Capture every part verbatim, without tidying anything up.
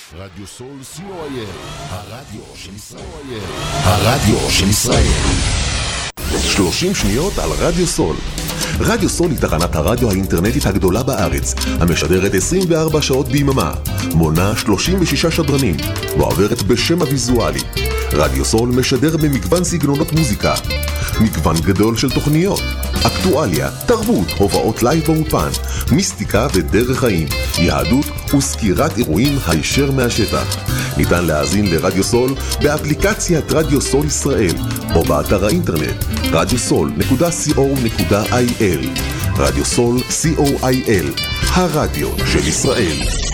רדיו סול סי או איי אל, הרדיו של ישראל. הרדיו של ישראל. שלושים שניות על רדיו סול. רדיו סול היא תחנת הרדיו האינטרנטית הגדולה בארץ, המשדרת עשרים וארבע שעות ביממה, מונה שלושים ושישה שדרנים, ועוברת בשם הוויזואלי. רדיו סול משדר במגוון סגנונות מוזיקה, מגוון גדול של תוכניות, אקטואליה, תרבות, הופעות לייב באופן, מיסטיקה ודרך חיים, יהדות וסקירת אירועים הישר מהשטח. ניתן להאזין לרדיו סול באפליקציית רדיו סול ישראל, או באתר האינטרנט רדיו סול נקודה סי או נקודה איי אל. רדיו סול סי או איי אל, הרדיו של ישראל.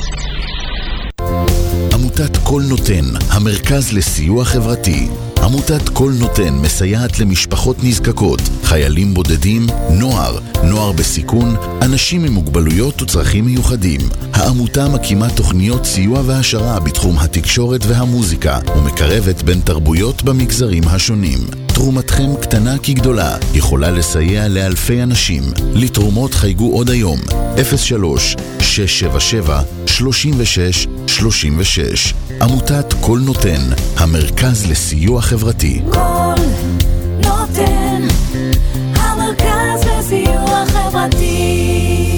עמותת כל נותן, המרכז לסיוע חברתי. עמותת כל נותן מסייעת למשפחות נזקקות, חיילים בודדים, נוער, נוער בסיכון, אנשים עם מוגבלויות וצרכים מיוחדים. העמותה מקימה תוכניות סיוע והשרה בתחום התקשורת והמוזיקה, ומקרבת בין תרבויות במגזרים השונים. תרומתכם קטנה כגדולה, יכולה לסייע לאלפי אנשים. לתרומות חייגו עוד היום, אפס שלוש שש שבע שבע שלושים ושש שלושים ושש. עמותת כל נותן, המרכז לסיוע חברתי. כל נותן, המרכז לסיוע חברתי.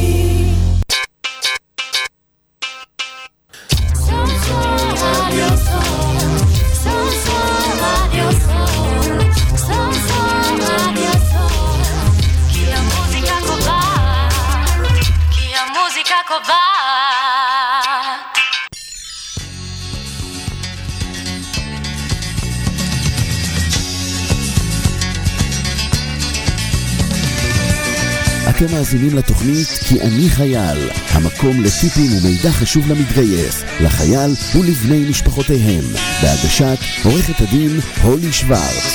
אתם מאזינים לתוכנית כי אני חייל, המקום לטיפים ומידע חשוב למתגייס, לחייל ולבני משפחותיהם, בהגשת עורכת הדין הולי שוורץ.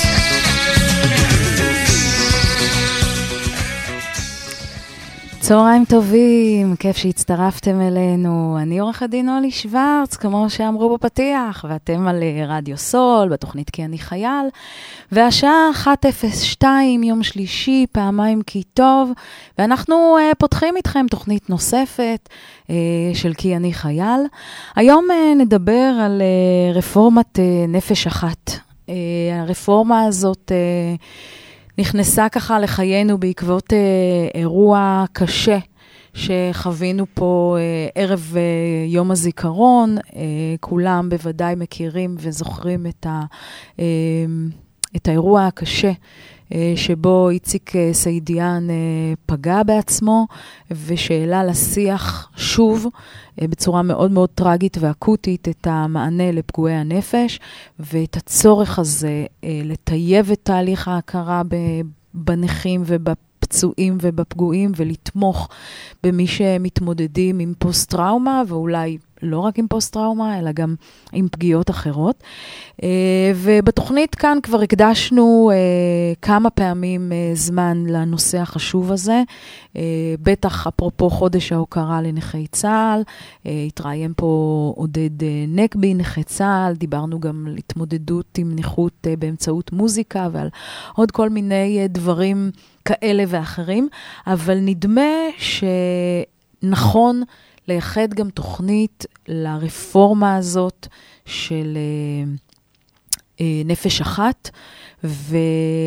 צהריים טובים, כיף שהצטרפתם אלינו. אני עורכת דין הולי שוורץ, כמו שאמרו בפתיח, ואתם על רדיו סול, בתוכנית כי אני חייל. והשעה אחת אפס שתיים, יום שלישי, פעמיים כי טוב, ואנחנו uh, פותחים איתכם תוכנית נוספת uh, של כי אני חייל. היום uh, נדבר על uh, רפורמת uh, נפש אחת. Uh, הרפורמה הזאת Uh, נכנסה ככה לחיינו בעקבות אה, אירוע קשה שחווינו פה אה, ערב אה, יום הזיכרון. אה, כולם בוודאי מכירים וזוכרים את, ה, אה, את האירוע הקשה אה, שבו איציק אה, סעידיאן אה, פגע בעצמו ושאלה לשיח שוב אה, בצורה מאוד מאוד טרגית ואקוטית את המענה לפגועי הנפש ואת הצורך הזה אה, לטייב את תהליך ההכרה בנכים ובפצועים ובפגועים ולתמוך במי שמתמודדים עם פוסט-טראומה ואולי לא רק עם פוסט-טראומה, אלא גם עם פגיעות אחרות. ובתוכנית כאן כבר הקדשנו כמה פעמים זמן לנושא החשוב הזה. בטח אפרופו חודש ההוקרה לנכי צה"ל, התראיין פה עודד נקבי, נכי צה"ל, דיברנו גם על התמודדות עם נכות באמצעות מוזיקה ועל עוד כל מיני דברים כאלה ואחרים, אבל נדמה שנכון לייחד גם תוכנית לרפורמה הזאת של אה, אה, נפש אחת, וזה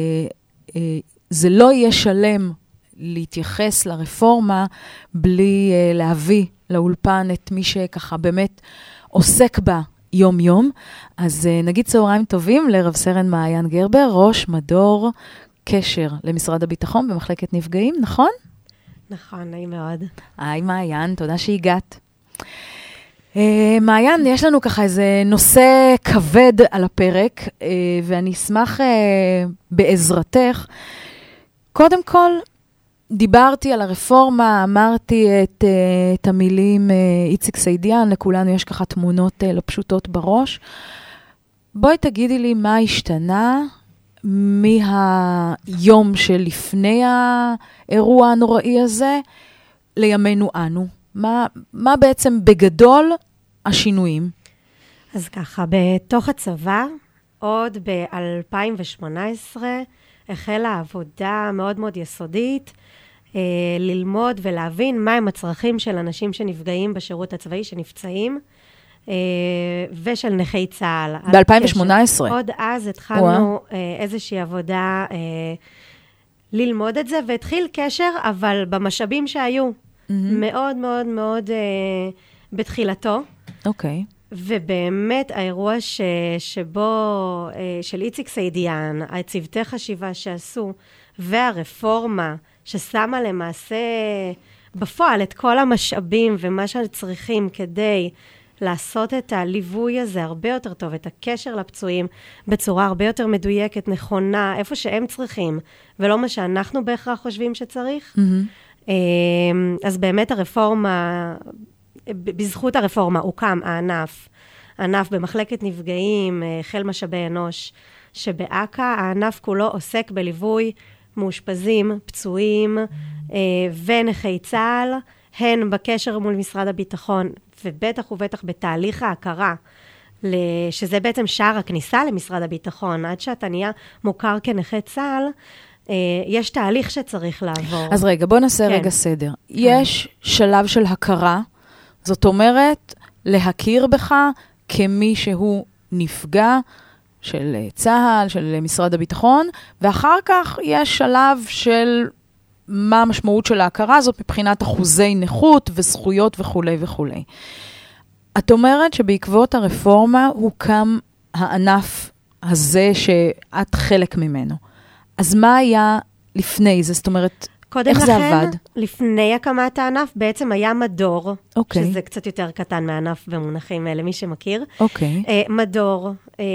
לא יהיה שלם להתייחס לרפורמה בלי אה, להביא לאולפן את מי שככה באמת עוסק בה יום יום. אז אה, נגיד צהריים טובים לרב סרן מעיין גרבר, ראש מדור קשר למשרד הביטחון במחלקת נפגעים, נכון? נכון, נעים מאוד. היי מעיין, תודה שהגעת. Uh, מעיין, יש לנו ככה איזה נושא כבד על הפרק, uh, ואני אשמח uh, בעזרתך. קודם כל, דיברתי על הרפורמה, אמרתי את, uh, את המילים uh, איציק סעידיאן, לכולנו יש ככה תמונות uh, לא פשוטות בראש. בואי תגידי לי מה השתנה מהיום שלפני האירוע הנוראי הזה לימינו אנו. מה, מה בעצם בגדול השינויים? אז ככה, בתוך הצבא, עוד ב-אלפיים שמונה עשרה, החלה עבודה מאוד מאוד יסודית, אה, ללמוד ולהבין מהם הצרכים של אנשים שנפגעים בשירות הצבאי, שנפצעים, ושל נכי צה"ל. ב-אלפיים שמונה עשרה. עוד אז התחלנו איזושהי עבודה ללמוד את זה, והתחיל קשר, אבל במשאבים שהיו, מאוד מאוד מאוד בתחילתו. אוקיי. ובאמת האירוע ש, שבו, של איציק סעידיאן, הצוותי חשיבה שעשו, והרפורמה ששמה למעשה בפועל את כל המשאבים ומה שצריכים כדי לעשות את הליווי הזה הרבה יותר טוב, את הקשר לפצועים בצורה הרבה יותר מדויקת, נכונה, איפה שהם צריכים, ולא מה שאנחנו בהכרח חושבים שצריך. Mm-hmm. אז באמת הרפורמה, בזכות הרפורמה הוקם הענף, הענף במחלקת נפגעים, חיל משאבי אנוש, שבאקה הענף כולו עוסק בליווי מאושפזים, פצועים ונכי צה"ל, הן בקשר מול משרד הביטחון, ובטח ובטח בתהליך ההכרה, שזה בעצם שער הכניסה למשרד הביטחון, עד שאתה נהיה מוכר כנכה צה"ל, יש תהליך שצריך לעבור. אז רגע, בוא נעשה כן. רגע סדר. כן. יש שלב של הכרה, זאת אומרת, להכיר בך כמי שהוא נפגע של צה"ל, של משרד הביטחון, ואחר כך יש שלב של מה המשמעות של ההכרה הזאת מבחינת אחוזי נכות וזכויות וכו' וכו'. את אומרת שבעקבות הרפורמה הוקם הענף הזה שאת חלק ממנו. אז מה היה לפני זה? זאת אומרת, איך זה עבד? קודם לכן, לפני הקמת הענף, בעצם היה מדור, okay. שזה קצת יותר קטן מהענף במונחים למי שמכיר. אוקיי. Okay. מדור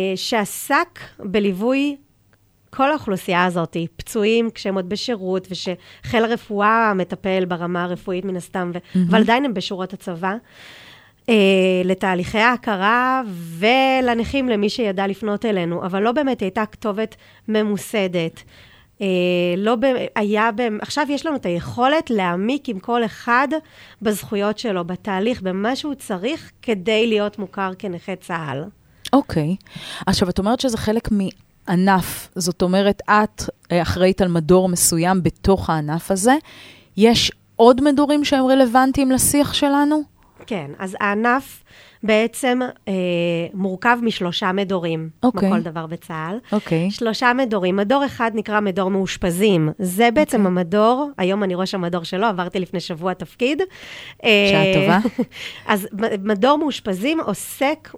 שעסק בליווי כל האוכלוסייה הזאת, פצועים כשהם עוד בשירות, ושחיל הרפואה מטפל ברמה הרפואית מן הסתם, ו... mm-hmm. אבל עדיין הם בשורות הצבא, אה, לתהליכי ההכרה ולנכים למי שידע לפנות אלינו, אבל לא באמת הייתה כתובת ממוסדת. אה, לא ב... היה ב... עכשיו יש לנו את היכולת להעמיק עם כל אחד בזכויות שלו, בתהליך, במה שהוא צריך כדי להיות מוכר כנכה צה"ל. אוקיי. Okay. עכשיו, את אומרת שזה חלק מ... ענף, זאת אומרת, את אחראית על מדור מסוים בתוך הענף הזה. יש עוד מדורים שהם רלוונטיים לשיח שלנו? כן, אז הענף בעצם אה, מורכב משלושה מדורים, okay. כמו כל דבר בצה"ל. Okay. שלושה מדורים. מדור אחד נקרא מדור מאושפזים. זה בעצם okay. המדור, היום אני ראש המדור שלו, עברתי לפני שבוע תפקיד. שעה טובה. אז מדור מאושפזים עוסק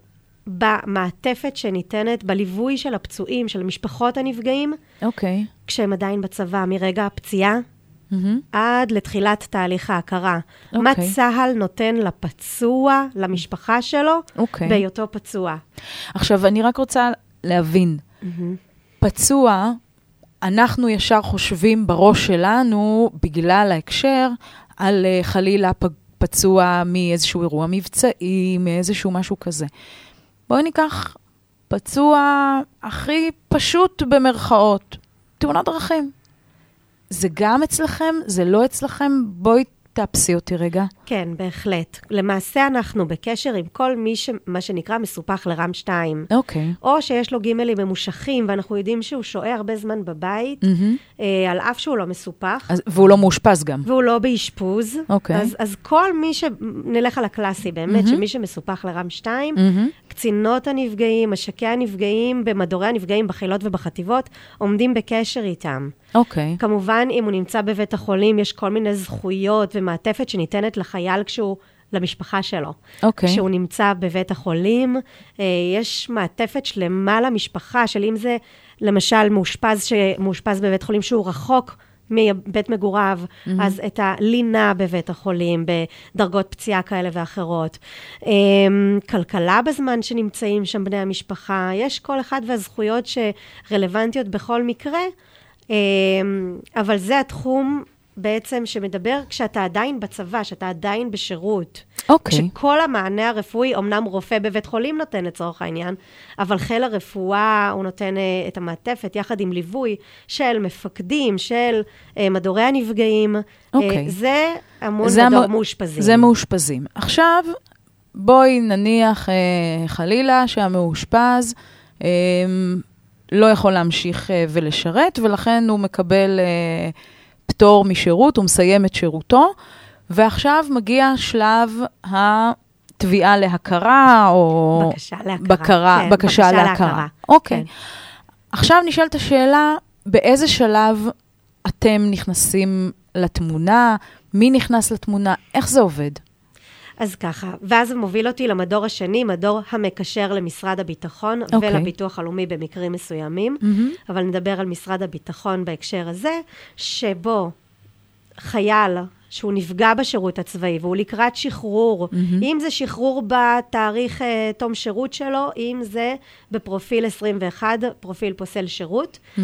במעטפת שניתנת, בליווי של הפצועים, של משפחות הנפגעים, אוקיי. כשהם עדיין בצבא, מרגע הפציעה, mm-hmm. עד לתחילת תהליך ההכרה. אוקיי. מה צה"ל נותן לפצוע, למשפחה שלו, אוקיי. בהיותו פצוע. עכשיו, אני רק רוצה להבין, mm-hmm. פצוע, אנחנו ישר חושבים בראש שלנו, בגלל ההקשר, על חלילה פצוע מאיזשהו אירוע מבצעי, מאיזשהו משהו כזה. בואי ניקח פצוע הכי פשוט במרכאות, תאונת דרכים. זה גם אצלכם, זה לא אצלכם, בואי תאפסי אותי רגע. כן, בהחלט. למעשה אנחנו בקשר עם כל מי שמה שנקרא מסופח לרם שתיים. אוקיי. או שיש לו גימלים ממושכים, ואנחנו יודעים שהוא שואה הרבה זמן בבית, mm-hmm. אה, על אף שהוא לא מסופח. אז, והוא לא מאושפז גם. והוא לא באשפוז. אוקיי. אז, אז כל מי ש... נלך על הקלאסי, באמת, mm-hmm. שמי שמסופח לרם שתיים, mm-hmm. קצינות הנפגעים, משקי הנפגעים, במדורי הנפגעים, בחילות ובחטיבות, עומדים בקשר איתם. אוקיי. כמובן, אם הוא נמצא בבית החולים, יש כל מיני זכויות ומעטפת שניתנת לחייל כשהוא, למשפחה שלו. אוקיי. כשהוא נמצא בבית החולים, יש מעטפת שלמה למשפחה, של אם זה, למשל, מאושפז, שמאושפז בבית חולים שהוא רחוק מבית מגוריו, mm-hmm. אז את הלינה בבית החולים, בדרגות פציעה כאלה ואחרות. כלכלה בזמן שנמצאים שם בני המשפחה, יש כל אחד והזכויות שרלוונטיות בכל מקרה, אבל זה התחום בעצם שמדבר כשאתה עדיין בצבא, שאתה עדיין בשירות. אוקיי. כשכל המענה הרפואי, אמנם רופא בבית חולים נותן לצורך העניין, אבל חיל הרפואה הוא נותן את המעטפת יחד עם ליווי של מפקדים, של מדורי הנפגעים. אוקיי. זה המון מדור מאושפזים. זה מאושפזים. עכשיו, בואי נניח חלילה שהמאושפז לא יכול להמשיך ולשרת, ולכן הוא מקבל פטור משירות, הוא מסיים את שירותו, ועכשיו מגיע שלב תביעה להכרה, או... בקשה להכרה. בקרה, כן, בקשה, בקשה להכרה. להכרה. אוקיי. כן. עכשיו נשאלת השאלה, באיזה שלב אתם נכנסים לתמונה? מי נכנס לתמונה? איך זה עובד? אז ככה, ואז זה מוביל אותי למדור השני, מדור המקשר למשרד הביטחון, אוקיי. ולביטוח הלאומי במקרים מסוימים, Mm-hmm. אבל נדבר על משרד הביטחון בהקשר הזה, שבו חייל שהוא נפגע בשירות הצבאי, והוא לקראת שחרור, Mm-hmm. אם זה שחרור בתאריך uh, תום שירות שלו, אם זה בפרופיל עשרים ואחת, פרופיל פוסל שירות, Mm-hmm.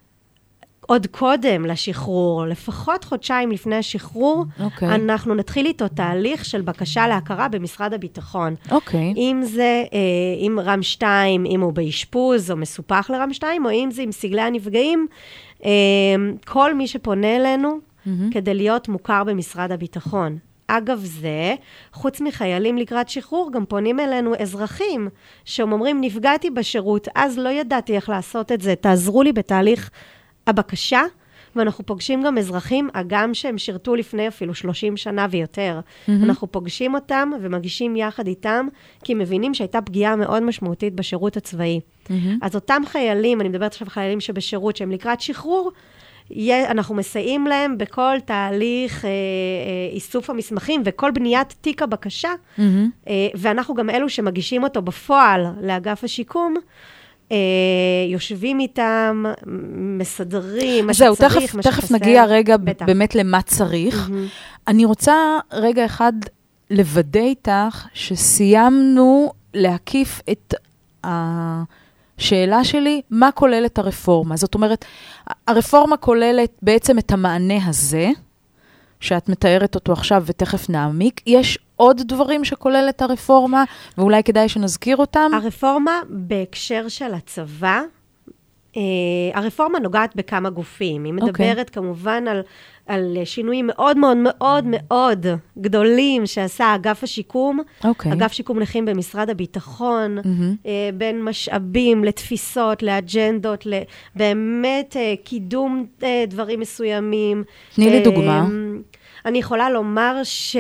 עוד קודם לשחרור, לפחות חודשיים לפני השחרור, אוקיי. אנחנו נתחיל איתו תהליך של בקשה להכרה במשרד הביטחון. אוקיי. אם זה, אה, אם רם שתיים, אם הוא באשפוז או מסופח לרם שתיים, או אם זה עם סגלי הנפגעים, אה, כל מי שפונה אלינו, Mm-hmm. כדי להיות מוכר במשרד הביטחון. אגב זה, חוץ מחיילים לקראת שחרור, גם פונים אלינו אזרחים, שהם אומרים, נפגעתי בשירות, אז לא ידעתי איך לעשות את זה, תעזרו לי בתהליך הבקשה, ואנחנו פוגשים גם אזרחים, אגם שהם שירתו לפני אפילו שלושים שנה ויותר. Mm-hmm. אנחנו פוגשים אותם ומגישים יחד איתם, כי מבינים שהייתה פגיעה מאוד משמעותית בשירות הצבאי. Mm-hmm. אז אותם חיילים, אני מדברת עכשיו חיילים שבשירות, שהם לקראת שחרור, אנחנו מסייעים להם בכל תהליך אה, אה, איסוף המסמכים וכל בניית תיק הבקשה, mm-hmm. אה, ואנחנו גם אלו שמגישים אותו בפועל לאגף השיקום, אה, יושבים איתם, מסדרים, מה זהו, שצריך, תכף, מה תכף שחסר. נגיע רגע בטח. באמת למה צריך. Mm-hmm. אני רוצה רגע אחד לוודא איתך שסיימנו להקיף את ה... שאלה שלי, מה כוללת הרפורמה? זאת אומרת, הרפורמה כוללת בעצם את המענה הזה, שאת מתארת אותו עכשיו ותכף נעמיק. יש עוד דברים שכוללת הרפורמה, ואולי כדאי שנזכיר אותם? הרפורמה בהקשר של הצבא, אה, הרפורמה נוגעת בכמה גופים. היא מדברת okay. כמובן על, על שינויים מאוד מאוד מאוד מאוד גדולים שעשה אגף השיקום, okay. אגף שיקום נכים במשרד הביטחון, mm-hmm. אה, בין משאבים לתפיסות, לאג'נדות, באמת אה, קידום אה, דברים מסוימים. תני לי דוגמה. אה, אני יכולה לומר ש...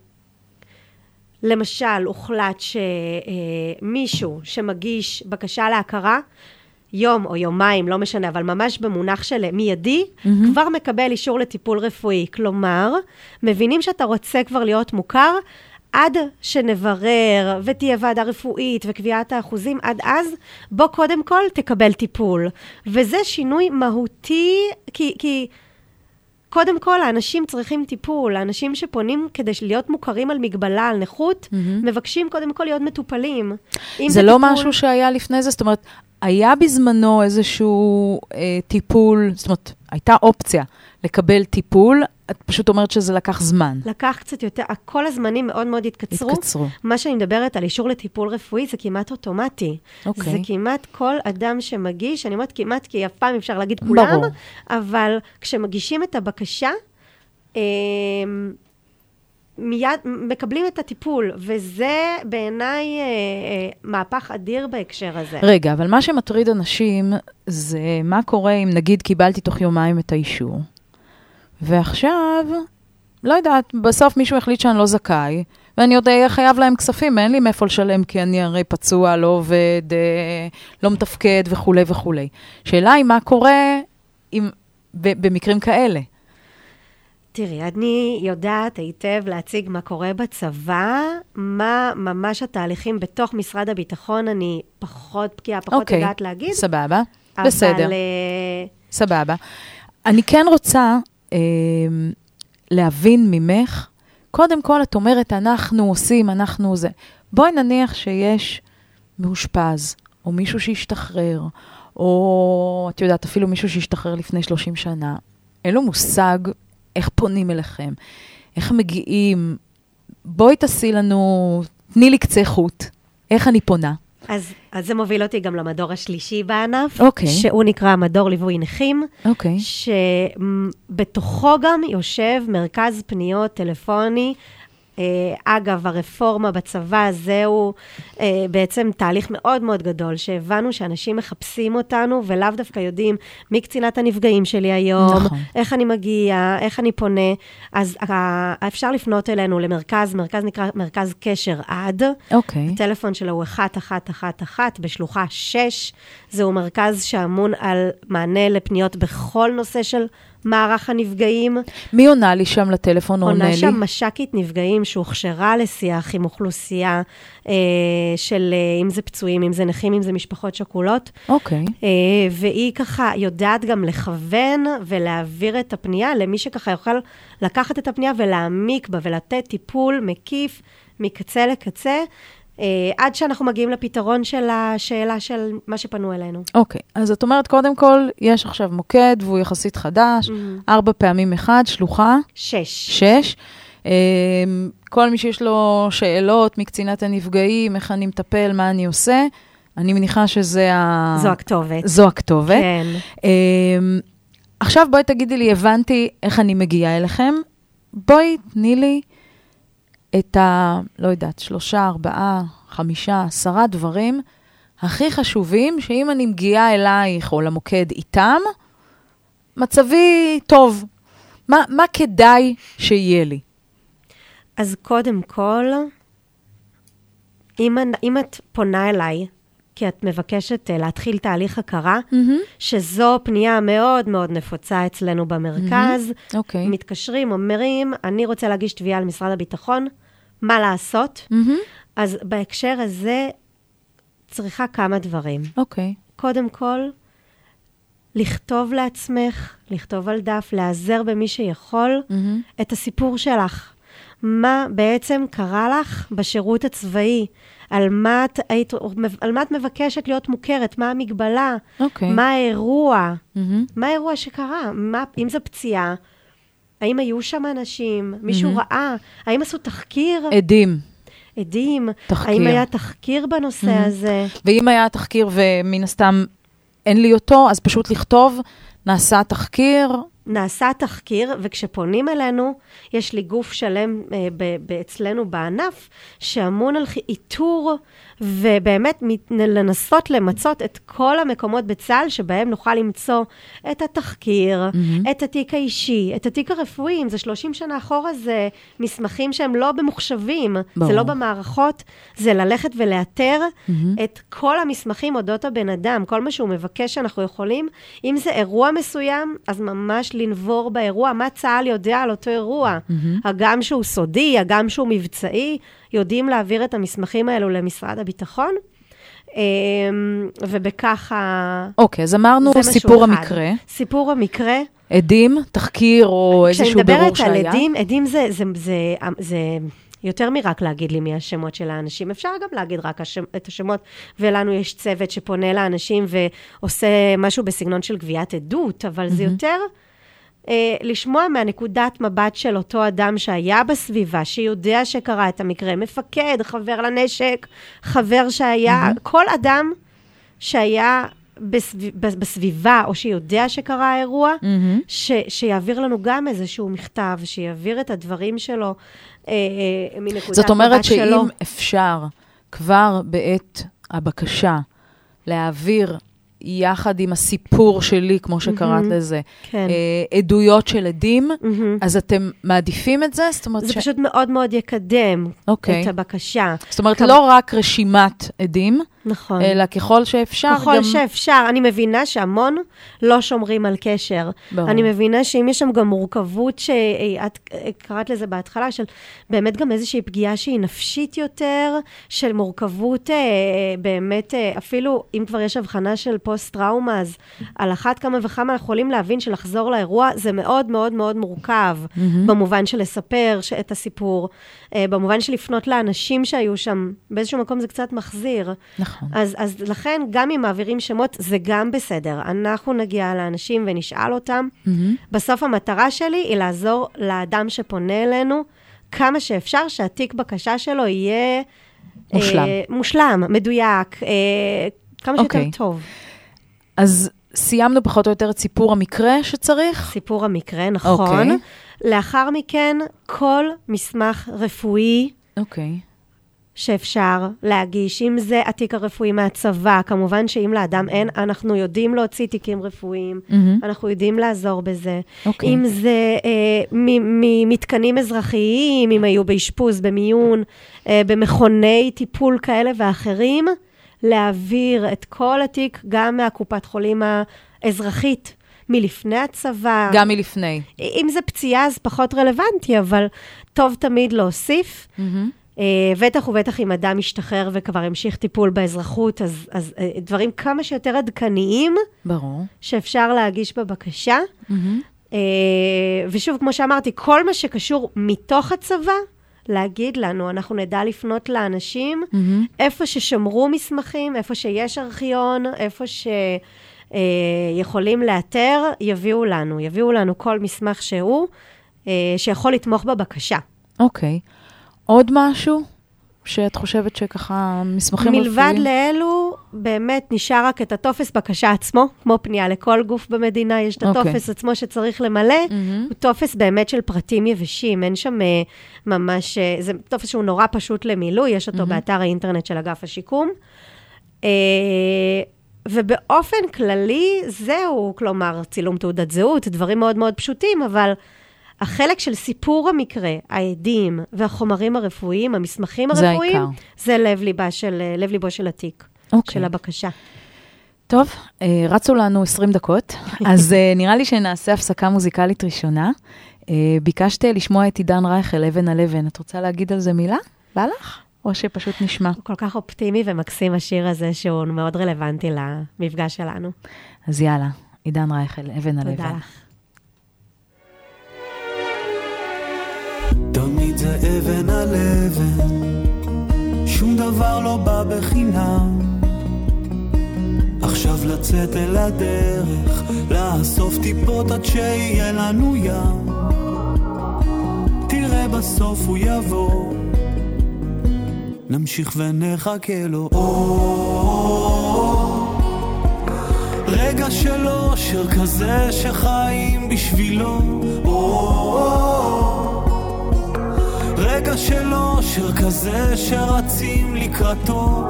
למשל, הוחלט שמישהו שמגיש בקשה להכרה, יום או יומיים, לא משנה, אבל ממש במונח של מיידי, mm-hmm. כבר מקבל אישור לטיפול רפואי. כלומר, מבינים שאתה רוצה כבר להיות מוכר, עד שנברר ותהיה ועדה רפואית וקביעת האחוזים, עד אז, בוא קודם כל תקבל טיפול. וזה שינוי מהותי, כי... כי קודם כל, האנשים צריכים טיפול. האנשים שפונים כדי להיות מוכרים על מגבלה, על נכות, mm-hmm. מבקשים קודם כל להיות מטופלים. זה, זה לא טיפול... משהו שהיה לפני זה? זאת אומרת, היה בזמנו איזשהו אה, טיפול, זאת אומרת, הייתה אופציה לקבל טיפול, את פשוט אומרת שזה לקח זמן. לקח קצת יותר, כל הזמנים מאוד מאוד התקצרו. התקצרו. מה שאני מדברת על אישור לטיפול רפואי, זה כמעט אוטומטי. אוקיי. זה כמעט כל אדם שמגיש, אני אומרת כמעט, כי אף פעם אפשר להגיד כולם, ברור. אבל כשמגישים את הבקשה, אה, מיד מקבלים את הטיפול, וזה בעיניי אה, אה, מהפך אדיר בהקשר הזה. רגע, אבל מה שמטריד אנשים, זה מה קורה אם נגיד קיבלתי תוך יומיים את האישור, ועכשיו, לא יודעת, בסוף מישהו החליט שאני לא זכאי, ואני עוד אהיה חייב להם כספים, אין לי מאיפה לשלם, כי אני הרי פצוע, לא עובד, לא מתפקד וכו' וכו'. שאלה היא מה קורה עם, במקרים כאלה? תראי, אני יודעת היטב להציג מה קורה בצבא, מה ממש התהליכים בתוך משרד הביטחון, אני פחות בקיאה, פחות okay. יודעת להגיד. סבבה, אבל... בסדר. סבבה. אני כן רוצה אה, להבין ממך, קודם כל את אומרת, אנחנו עושים, אנחנו זה. בואי נניח שיש מאושפז, או מישהו שישתחרר, או את יודעת, אפילו מישהו שישתחרר לפני שלושים שנה. אין לו מושג איך פונים אליכם, איך מגיעים. בואי תעשי לנו, תני לי קצה חוט, איך אני פונה. אז, אז זה מוביל אותי גם למדור השלישי בענף, okay. שהוא נקרא מדור ליווי נכים, okay. שבתוכו גם יושב מרכז פניות טלפוני אגב, הרפורמה בצבא, זהו בעצם תהליך מאוד מאוד גדול, שהבנו שאנשים מחפשים אותנו, ולאו דווקא יודעים מי קצינת הנפגעים שלי היום, נכון. איך אני מגיע, איך אני פונה, אז אפשר לפנות אלינו למרכז, מרכז נקרא מרכז קשר עד, אוקיי. הטלפון שלו הוא אחת אחת אחת אחת, בשלוחה שש, זהו מרכז שאמון על מענה לפניות בכל נושא של מערך הנפגעים. מי עונה לי שם לטלפון? עונה לי? עונה שם מש"קית נפגעים שהוכשרה לשיח עם אוכלוסייה אה, של אה, אם זה פצועים, אם זה נכים, אם זה משפחות שכולות. אוקיי. אה, והיא ככה יודעת גם לכוון ולהעביר את הפנייה למי שככה יוכל לקחת את הפנייה ולהעמיק בה ולתת טיפול מקיף מקצה לקצה. Uh, עד שאנחנו מגיעים לפתרון של השאלה של מה שפנו אלינו. אוקיי, okay. אז את אומרת, קודם כל, יש עכשיו מוקד, והוא יחסית חדש, mm-hmm. ארבע פעמים אחד, שלוחה? שש. שש. Uh, כל מי שיש לו שאלות מקצינת הנפגעים, איך אני מטפל, מה אני עושה, אני מניחה שזה ה... זו הכתובת. זו הכתובת. כן. Uh, עכשיו בואי תגידי לי, הבנתי איך אני מגיעה אליכם, בואי תני לי, את ה, לא יודעת, שלושה, ארבעה, חמישה, עשרה דברים הכי חשובים, שאם אני מגיעה אלייך או למוקד איתם, מצבי טוב. מה, מה כדאי שיהיה לי? אז קודם כל, אם, אם את פונה אליי, כי את מבקשת להתחיל תהליך הכרה, mm-hmm. שזו פנייה מאוד מאוד נפוצה אצלנו במרכז, mm-hmm. okay. מתקשרים, אומרים, אני רוצה להגיש תביעה על משרד הביטחון, מה לעשות? Mm-hmm. אז בהקשר הזה צריכה כמה דברים. אוקיי. Okay. קודם כל, לכתוב לעצמך, לכתוב על דף, לעזר במי שיכול mm-hmm. את הסיפור שלך. מה בעצם קרה לך בשירות הצבאי? על מה את, היית, על מה את מבקשת להיות מוכרת? מה המגבלה? Okay. מה האירוע? Mm-hmm. מה האירוע שקרה? מה, אם זה פציעה? האם היו שם אנשים? מישהו mm-hmm. ראה? האם עשו תחקיר? עדים. עדים. תחקיר. האם היה תחקיר בנושא mm-hmm. הזה? ואם היה תחקיר ומן הסתם אין לי אותו, אז פשוט לכתוב, נעשה תחקיר. נעשה תחקיר, וכשפונים אלינו, יש לי גוף שלם אה, ב- אצלנו בענף, שאמון על איתור, ובאמת לנסות למצות את כל המקומות בצה"ל, שבהם נוכל למצוא את התחקיר, mm-hmm. את התיק האישי, את התיק הרפואי, אם זה שלושים שנה אחורה, זה מסמכים שהם לא במוחשבים, ברור. זה לא במערכות, זה ללכת ולאתר mm-hmm. את כל המסמכים אודות הבן אדם, כל מה שהוא מבקש שאנחנו יכולים, אם זה אירוע מסוים, אז ממש לנבור באירוע, מה צה"ל יודע על אותו אירוע, mm-hmm. הגם שהוא סודי, הגם שהוא מבצעי, יודעים להעביר את המסמכים האלו למשרד הביטחון, ובכך אוקיי, אז אמרנו סיפור המקרה. סיפור המקרה. עדים, תחקיר או איזשהו ברור שהיה. כשאני מדברת על עדים, עדים זה, זה, זה, זה יותר מרק להגיד לי מי השמות של האנשים. אפשר גם להגיד רק את השמות, ולנו יש צוות שפונה לאנשים ועושה משהו בסגנון של גביית עדות, אבל זה יותר... לשמוע מהנקודת מבט של אותו אדם שהיה בסביבה, שיודע שקרה את המקרה, מפקד, חבר לנשק, חבר שהיה, mm-hmm. כל אדם שהיה בסביב, בסביבה, או שיודע שקרה האירוע, mm-hmm. ש, שיעביר לנו גם איזשהו מכתב, שיעביר את הדברים שלו אה, אה, מנקודת מבט שלו. זאת אומרת שאם אפשר כבר בעת הבקשה להעביר יחד עם הסיפור שלי, כמו שקראת mm-hmm. לזה, כן. אה, עדויות של עדים, mm-hmm. אז אתם מעדיפים את זה? זאת אומרת זה ש... פשוט מאוד מאוד יקדם okay. את הבקשה. זאת אומרת, כמה... לא רק רשימת עדים, נכון. אלא ככל שאפשר ככל גם... שאפשר. אני מבינה שהמון לא שומרים על קשר. ברור. אני מבינה שאם יש שם גם מורכבות, שאת קראת לזה בהתחלה, של באמת גם איזושהי פגיעה שהיא נפשית יותר, של מורכבות באמת, אפילו אם כבר יש הבחנה של פוסט-טראומה, אז על אחת כמה וכמה יכולים להבין שלחזור לאירוע, זה מאוד מאוד מאוד מורכב, mm-hmm. במובן של לספר את הסיפור, במובן של לפנות לאנשים שהיו שם, באיזשהו מקום זה קצת מחזיר. נכון. אז, אז לכן, גם אם מעבירים שמות, זה גם בסדר. אנחנו נגיע לאנשים ונשאל אותם. Mm-hmm. בסוף המטרה שלי היא לעזור לאדם שפונה אלינו, כמה שאפשר שהתיק בקשה שלו יהיה... מושלם. אה, מושלם, מדויק, אה, כמה okay. שיותר טוב. אז סיימנו פחות או יותר את סיפור המקרה שצריך? סיפור המקרה, נכון. Okay. לאחר מכן, כל מסמך רפואי, אוקיי. שאפשר להגיש, אם זה התיק הרפואי מהצבא, כמובן שאם לאדם אין, אנחנו יודעים להוציא תיקים רפואיים, mm-hmm. אנחנו יודעים לעזור בזה. Okay. אם זה אה, ממתקנים אזרחיים, אם היו באשפוז, במיון, אה, במכוני טיפול כאלה ואחרים, להעביר את כל התיק גם מהקופת חולים האזרחית, מלפני הצבא. גם מלפני. אם זה פציעה, אז פחות רלוונטי, אבל טוב תמיד להוסיף. Mm-hmm. בטח ובטח אם אדם משתחרר וכבר המשיך טיפול באזרחות, אז, אז דברים כמה שיותר עדכניים, ברור. שאפשר להגיש בבקשה. Mm-hmm. ושוב, כמו שאמרתי, כל מה שקשור מתוך הצבא, להגיד לנו, אנחנו נדע לפנות לאנשים, mm-hmm. איפה ששמרו מסמכים, איפה שיש ארכיון, איפה שיכולים לאתר, יביאו לנו, יביאו לנו כל מסמך שהוא, שיכול לתמוך בבקשה. אוקיי. Okay. עוד משהו שאת חושבת שככה מסמכים רפואיים? מלבד לאלו, באמת נשאר רק את הטופס בקשה עצמו, כמו פנייה לכל גוף במדינה, יש את הטופס okay. עצמו שצריך למלא, mm-hmm. הוא טופס באמת של פרטים יבשים, אין שם ממש, זה טופס שהוא נורא פשוט למילוי, יש אותו mm-hmm. באתר האינטרנט של אגף השיקום, ובאופן כללי זהו, כלומר צילום תעודת זהות, דברים מאוד מאוד פשוטים, אבל החלק של סיפור המקרה, העדים והחומרים הרפואיים, המסמכים הרפואיים, זה, זה לב, ליבה של, לב ליבו של התיק, okay. של הבקשה. טוב, רצו לנו עשרים דקות, אז נראה לי שנעשה הפסקה מוזיקלית ראשונה. ביקשת לשמוע את עידן רייכל, אבן על אבן. את רוצה להגיד על זה מילה? בא לך? או שפשוט נשמע? הוא כל כך אופטימי ומקסים השיר הזה, שהוא מאוד רלוונטי למפגש שלנו. אז יאללה, עידן רייכל, אבן על אבן. תודה לך. תמיד זה אבן על אבן, שום דבר לא בא בחינם. עכשיו לצאת אל הדרך, לאסוף טיפות עד שיהיה לנו ים. תראה בסוף הוא יבוא, נמשיך ונחכה לו. רגע של אושר כזה שחיים בשבילו. רגע של אושר כזה שרצים לקראתו.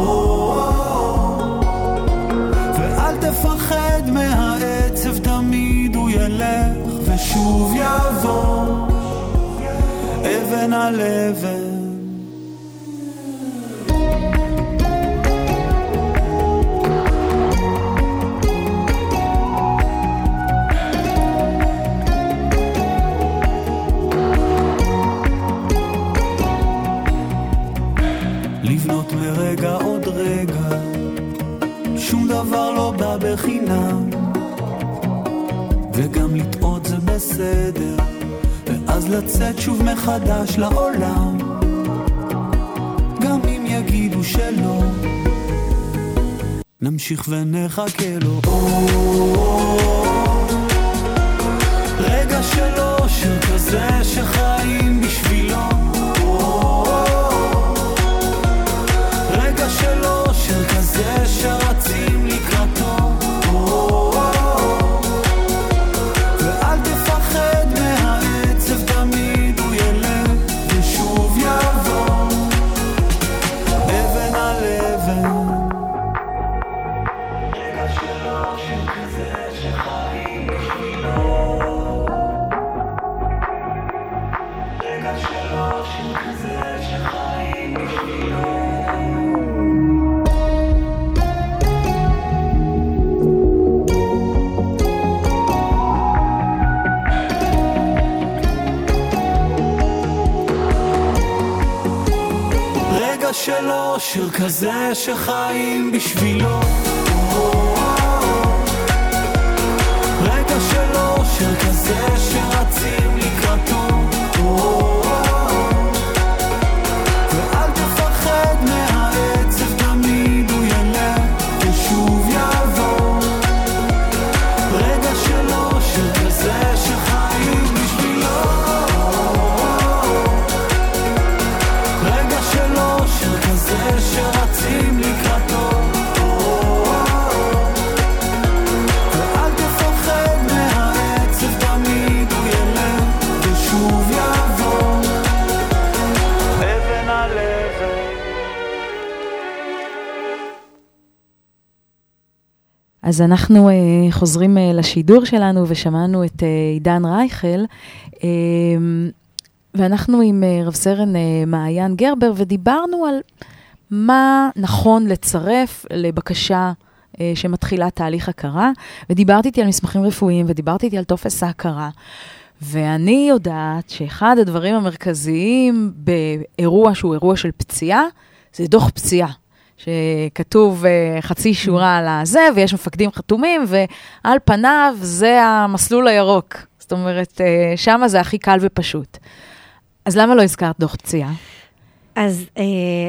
ואל תפחד מהעצב, תמיד הוא ילך ושוב יבוא. אבן על אבן. לבנות מרגע עוד רגע, שום דבר לא בא בחינם, וגם לטעות זה בסדר, ואז לצאת שוב מחדש לעולם, גם אם יגידו שלא, נמשיך ונחכה לו. רגע של אושר כזה שחיים בשבילו. של אושר כזה שרצים לקראתו. ואל תפחד מהעצב, תמיד הוא ילך ושוב יבוא. אבן על אבן. רגע של אושר כזה שחיים בשבילו. רגע של אושר כזה שחיים בשבילו. של אושר כזה שחיים בשבילו. רגע של אושר כזה שרצים לקראתו. ואל תפחד מהעצב, תמיד הוא ילך ושוב יבוא. רגע של אושר כזה שחיים בשבילו. רגע של אושר כזה שרצים לקראתו. ואל תפחד מה אז אנחנו uh, חוזרים uh, לשידור שלנו ושמענו את uh, עידן רייכל, uh, ואנחנו עם uh, רב סרן uh, מעיין גרבר, ודיברנו על מה נכון לצרף לבקשה uh, שמתחילה תהליך הכרה, ודיברתי איתי על מסמכים רפואיים, ודיברתי איתי על טופס ההכרה, ואני יודעת שאחד הדברים המרכזיים באירוע שהוא אירוע של פציעה, זה דוח פציעה. שכתוב uh, חצי שורה על הזה, ויש מפקדים חתומים, ועל פניו זה המסלול הירוק. זאת אומרת, uh, שמה זה הכי קל ופשוט. אז למה לא הזכרת דוח פציעה? אז uh,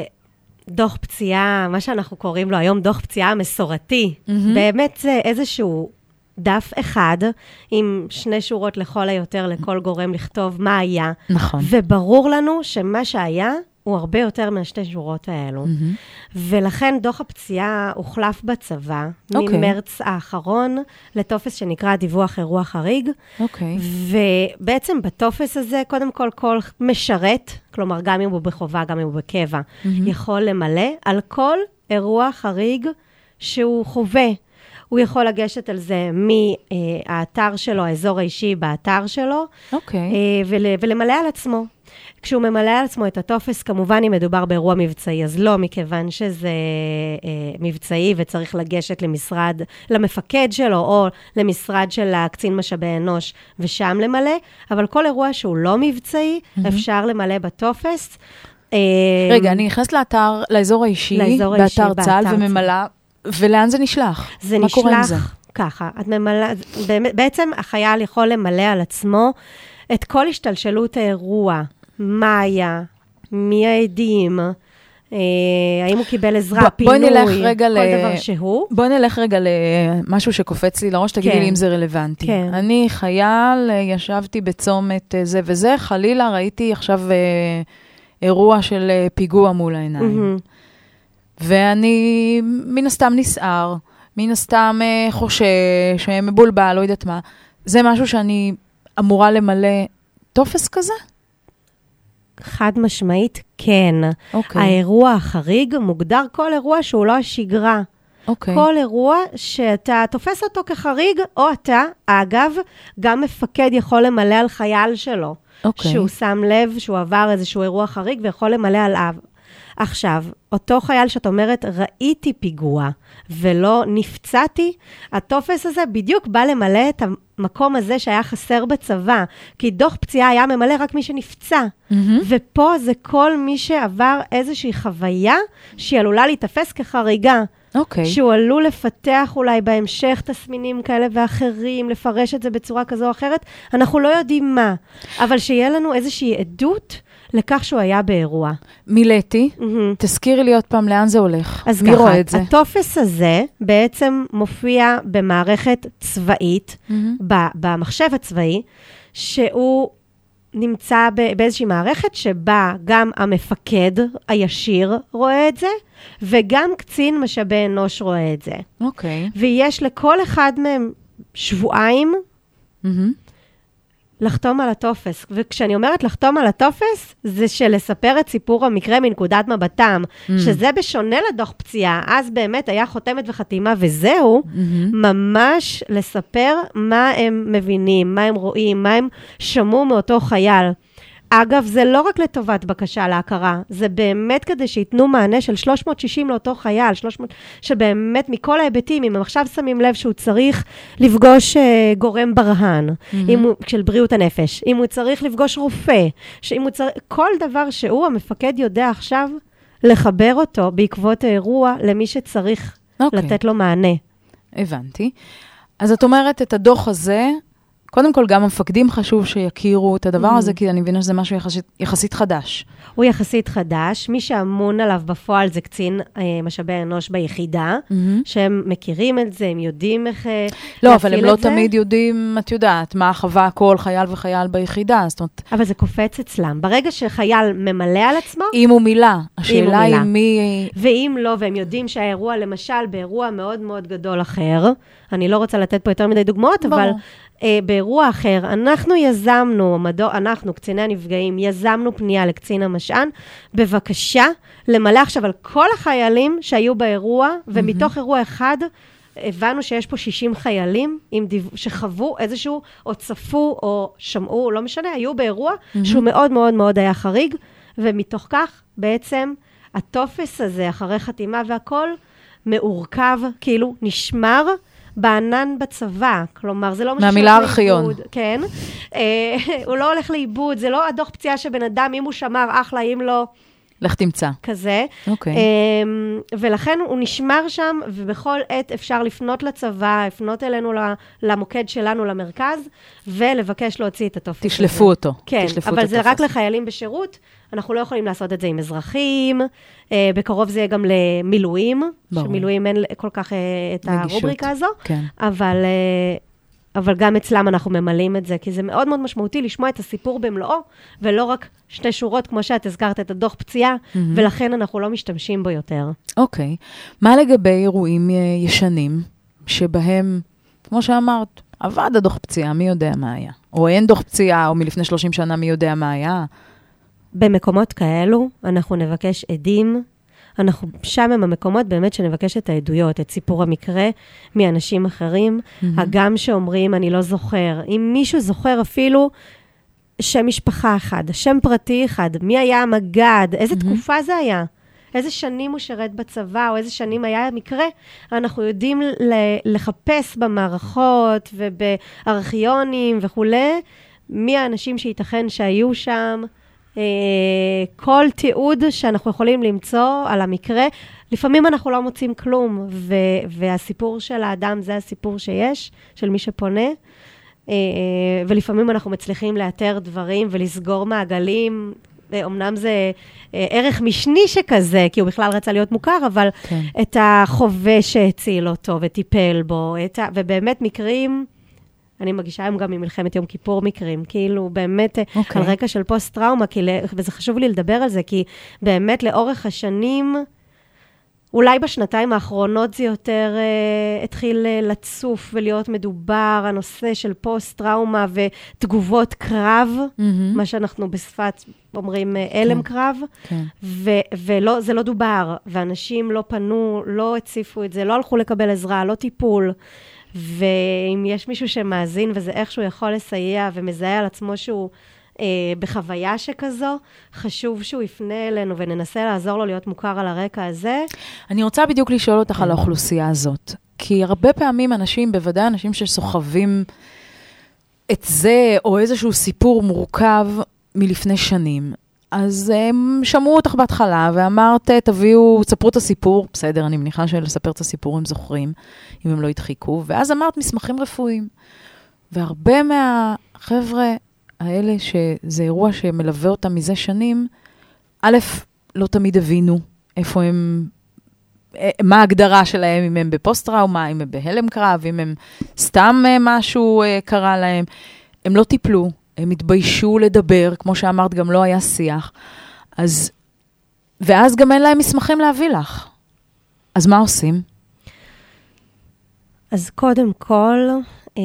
דוח פציעה, מה שאנחנו קוראים לו היום דוח פציעה מסורתי, mm-hmm. באמת זה איזשהו דף אחד, עם שני שורות לכל היותר, לכל גורם לכתוב מה היה. נכון. וברור לנו שמה שהיה, הוא הרבה יותר מהשתי שורות האלו. Mm-hmm. ולכן דוח הפציעה הוחלף בצבא, okay. ממרץ האחרון, לטופס שנקרא דיווח אירוע חריג. Okay. ובעצם בטופס הזה, קודם כל, כל משרת, כלומר, גם אם הוא בחובה, גם אם הוא בקבע, mm-hmm. יכול למלא על כל אירוע חריג שהוא חווה. הוא יכול לגשת על זה מהאתר שלו, האזור האישי באתר שלו, okay. ול, ולמלא על עצמו. כשהוא ממלא על עצמו את הטופס, כמובן אם מדובר באירוע מבצעי, אז לא, מכיוון שזה אה, מבצעי וצריך לגשת למשרד, למפקד שלו, או למשרד של הקצין משאבי אנוש, ושם למלא, אבל כל אירוע שהוא לא מבצעי, mm-hmm. אפשר למלא בטופס. רגע, אני נכנסת לאתר, לאזור האישי, לאזור באתר האישי, צה"ל וממלא, ולאן זה נשלח? זה מה נשלח קורה עם זה? ככה, את ממלא, בעצם החייל יכול למלא על עצמו את כל השתלשלות האירוע, מה היה, מי העדים, אה, האם הוא קיבל עזרה, ב- פינוי, כל ל... דבר שהוא. בואי נלך רגע למשהו שקופץ לי לראש, תגידי כן. לי אם זה רלוונטי. כן. אני חייל, ישבתי בצומת זה וזה, חלילה ראיתי עכשיו אה, אירוע של אה, פיגוע מול העיניים. Mm-hmm. ואני מן הסתם נסער, מן הסתם אה, חושש, מבולבל, לא יודעת מה. זה משהו שאני אמורה למלא טופס כזה? חד משמעית, כן. Okay. האירוע החריג מוגדר כל אירוע שהוא לא השגרה. Okay. כל אירוע שאתה תופס אותו כחריג, או אתה, אגב, גם מפקד יכול למלא על חייל שלו. Okay. שהוא שם לב שהוא עבר איזשהו אירוע חריג ויכול למלא עליו. עכשיו, אותו חייל שאת אומרת, ראיתי פיגוע ולא נפצעתי, הטופס הזה בדיוק בא למלא את המקום הזה שהיה חסר בצבא, כי דוח פציעה היה ממלא רק מי שנפצע, mm-hmm. ופה זה כל מי שעבר איזושהי חוויה שהיא עלולה להתאפס כחריגה. Okay. שהוא עלול לפתח אולי בהמשך תסמינים כאלה ואחרים, לפרש את זה בצורה כזו או אחרת, אנחנו לא יודעים מה, אבל שיהיה לנו איזושהי עדות לכך שהוא היה באירוע. מילאתי, mm-hmm. תזכירי לי עוד פעם לאן זה הולך. אז מי ככה, רואה את זה? הטופס הזה בעצם מופיע במערכת צבאית, mm-hmm. במחשב הצבאי, שהוא נמצא באיזושהי מערכת שבה גם המפקד הישיר רואה את זה, וגם קצין משאבי אנוש רואה את זה. אוקיי. Okay. ויש לכל אחד מהם שבועיים mm-hmm. לחתום על הטופס. וכשאני אומרת לחתום על הטופס, זה שלספר את סיפור המקרה מנקודת מבטם, mm-hmm. שזה בשונה לדוח פציעה. אז באמת היה חותמת וחתימה וזהו, mm-hmm. ממש לספר מה הם מבינים, מה הם רואים, מה הם שמעו מאותו חייל. אגב, זה לא רק לטובת בקשה להכרה, זה באמת כדי שיתנו מענה של שלוש מאות שישים לאותו חייל, שלוש מאות, שבאמת מכל ההיבטים, אם הם עכשיו שמים לב שהוא צריך לפגוש uh, גורם ברהן, mm-hmm. אם הוא, של בריאות הנפש, אם הוא צריך לפגוש רופא, שאם הוא צריך, כל דבר שהוא, המפקד יודע עכשיו לחבר אותו בעקבות האירוע למי שצריך okay. לתת לו מענה. הבנתי. אז את אומרת את הדוח הזה, קודם כל, גם המפקדים חשוב שיכירו את הדבר הזה, כי אני מבינה שזה משהו יחסית, יחסית חדש. הוא יחסית חדש. מי שאמון עליו בפועל זה קצין אה, משאבי אנוש ביחידה, mm-hmm. שהם מכירים את זה, הם יודעים איך לא, להפעיל את זה. לא, אבל הם לא תמיד יודעים, את יודעת, מה חווה כל חייל וחייל ביחידה. זאת אומרת... אבל זה קופץ אצלם. ברגע שחייל ממלא על עצמו... אם הוא מילה. השאלה היא מי... ואם לא, והם יודעים שהאירוע, למשל, באירוע מאוד מאוד גדול אחר, אני לא רוצה לתת פה יותר מדי דוגמאות, ברור. אבל... באירוע אחר, אנחנו יזמנו, אנחנו, קציני הנפגעים, יזמנו פנייה לקצין המשען, בבקשה, למלא עכשיו על כל החיילים שהיו באירוע, ומתוך אירוע אחד, הבנו שיש פה שישים חיילים שחוו איזשהו, או צפו, או שמעו, לא משנה, היו באירוע mm-hmm. שהוא מאוד מאוד מאוד היה חריג, ומתוך כך בעצם הטופס הזה, אחרי חתימה והכל, מאורכב, כאילו נשמר בענן בצבא. כלומר, זה לא משהו מהמילה ארכיון. כן. הוא לא הולך לאיבוד, זה לא הדוח פציעה שבן אדם, אם הוא שמר אחלה, אם לא... לך תמצא. כזה. אוקיי. ולכן הוא נשמר שם, ובכל עת אפשר לפנות לצבא, לפנות אלינו למוקד שלנו, למרכז, ולבקש להוציא את הטופס. תשלפו אותו. כן, אבל זה רק לחיילים בשירות, אנחנו לא יכולים לעשות את זה עם אזרחים, בקרוב זה יהיה גם למילואים, שמילואים אין כל כך את הרובריקה הזו, אבל... אבל גם אצלם אנחנו ממלאים את זה, כי זה מאוד מאוד משמעותי לשמוע את הסיפור במלואו, ולא רק שתי שורות, כמו שאת הזכרת את הדוח פציעה, mm-hmm. ולכן אנחנו לא משתמשים בו יותר. אוקיי. Okay. מה לגבי אירועים ישנים, שבהם, כמו שאמרת, עבד הדוח פציעה, מי יודע מה היה? או אין דוח פציעה, או מלפני שלושים שנה, מי יודע מה היה? במקומות כאלו, אנחנו נבקש עדים, אנחנו שם הם המקומות באמת שנבקש את העדויות, את סיפור המקרה מאנשים אחרים, mm-hmm. הגם שאומרים, אני לא זוכר. אם מישהו זוכר אפילו שם משפחה אחד, שם פרטי אחד, מי היה המגד, איזה mm-hmm. תקופה זה היה, איזה שנים הוא שרת בצבא, או איזה שנים היה המקרה, אנחנו יודעים לחפש במערכות ובארכיונים וכו', מי האנשים שייתכן שהיו שם, כל תיעוד שאנחנו יכולים למצוא על המקרה, לפעמים אנחנו לא מוצאים כלום, ו- והסיפור של האדם זה הסיפור שיש, של מי שפונה, ולפעמים אנחנו מצליחים לאתר דברים ולסגור מעגלים, אמנם זה ערך משני שכזה, כי הוא בכלל רצה להיות מוכר, אבל כן. את החווה שהציל אותו וטיפל בו, ה- ובאמת מקרים... אני מגישה היום גם ממלחמת יום כיפור מקרים, כאילו באמת okay. על רקע של פוסט-טראומה, וזה חשוב לי לדבר על זה, כי באמת לאורך השנים, אולי בשנתיים האחרונות זה יותר uh, התחיל uh, לצוף ולהיות מדובר, הנושא של פוסט-טראומה ותגובות קרב, mm-hmm. מה שאנחנו בשפת אומרים אלם okay. קרב, okay. וזה לא דובר, ואנשים לא פנו, לא הציפו את זה, לא הלכו לקבל עזרה, לא טיפול, ואם יש מישהו שמאזין וזה איכשהו יכול לסייע ומזהה על עצמו שהוא אה, בחוויה שכזו, חשוב שהוא יפנה אלינו וננסה לעזור לו להיות מוכר על הרקע הזה. אני רוצה בדיוק לשאול אותך על האוכלוסייה הזאת, כי הרבה פעמים אנשים, בוודאי אנשים שסוחבים את זה או איזשהו סיפור מורכב מלפני שנים, אז הם שמעו אותך בהתחלה, ואמרת, תביאו, ספרו את הסיפור, בסדר, אני מניחה שלספר את הסיפור הם זוכרים, אם הם לא ידחיקו, ואז אמרת מסמכים רפואיים. והרבה מהחבר'ה האלה, שזה אירוע שמלווה אותם מזה שנים, א', לא תמיד הבינו איפה הם, מה ההגדרה שלהם, אם הם בפוסט-טראומה, אם הם בהלם קרב, אם הם סתם משהו קרה להם, הם לא טיפלו. הם התביישו לדבר, כמו שאמרת, גם לא היה שיח. אז, ואז גם אין להם מסמכים להביא לך. אז מה עושים? אז קודם כל, אה,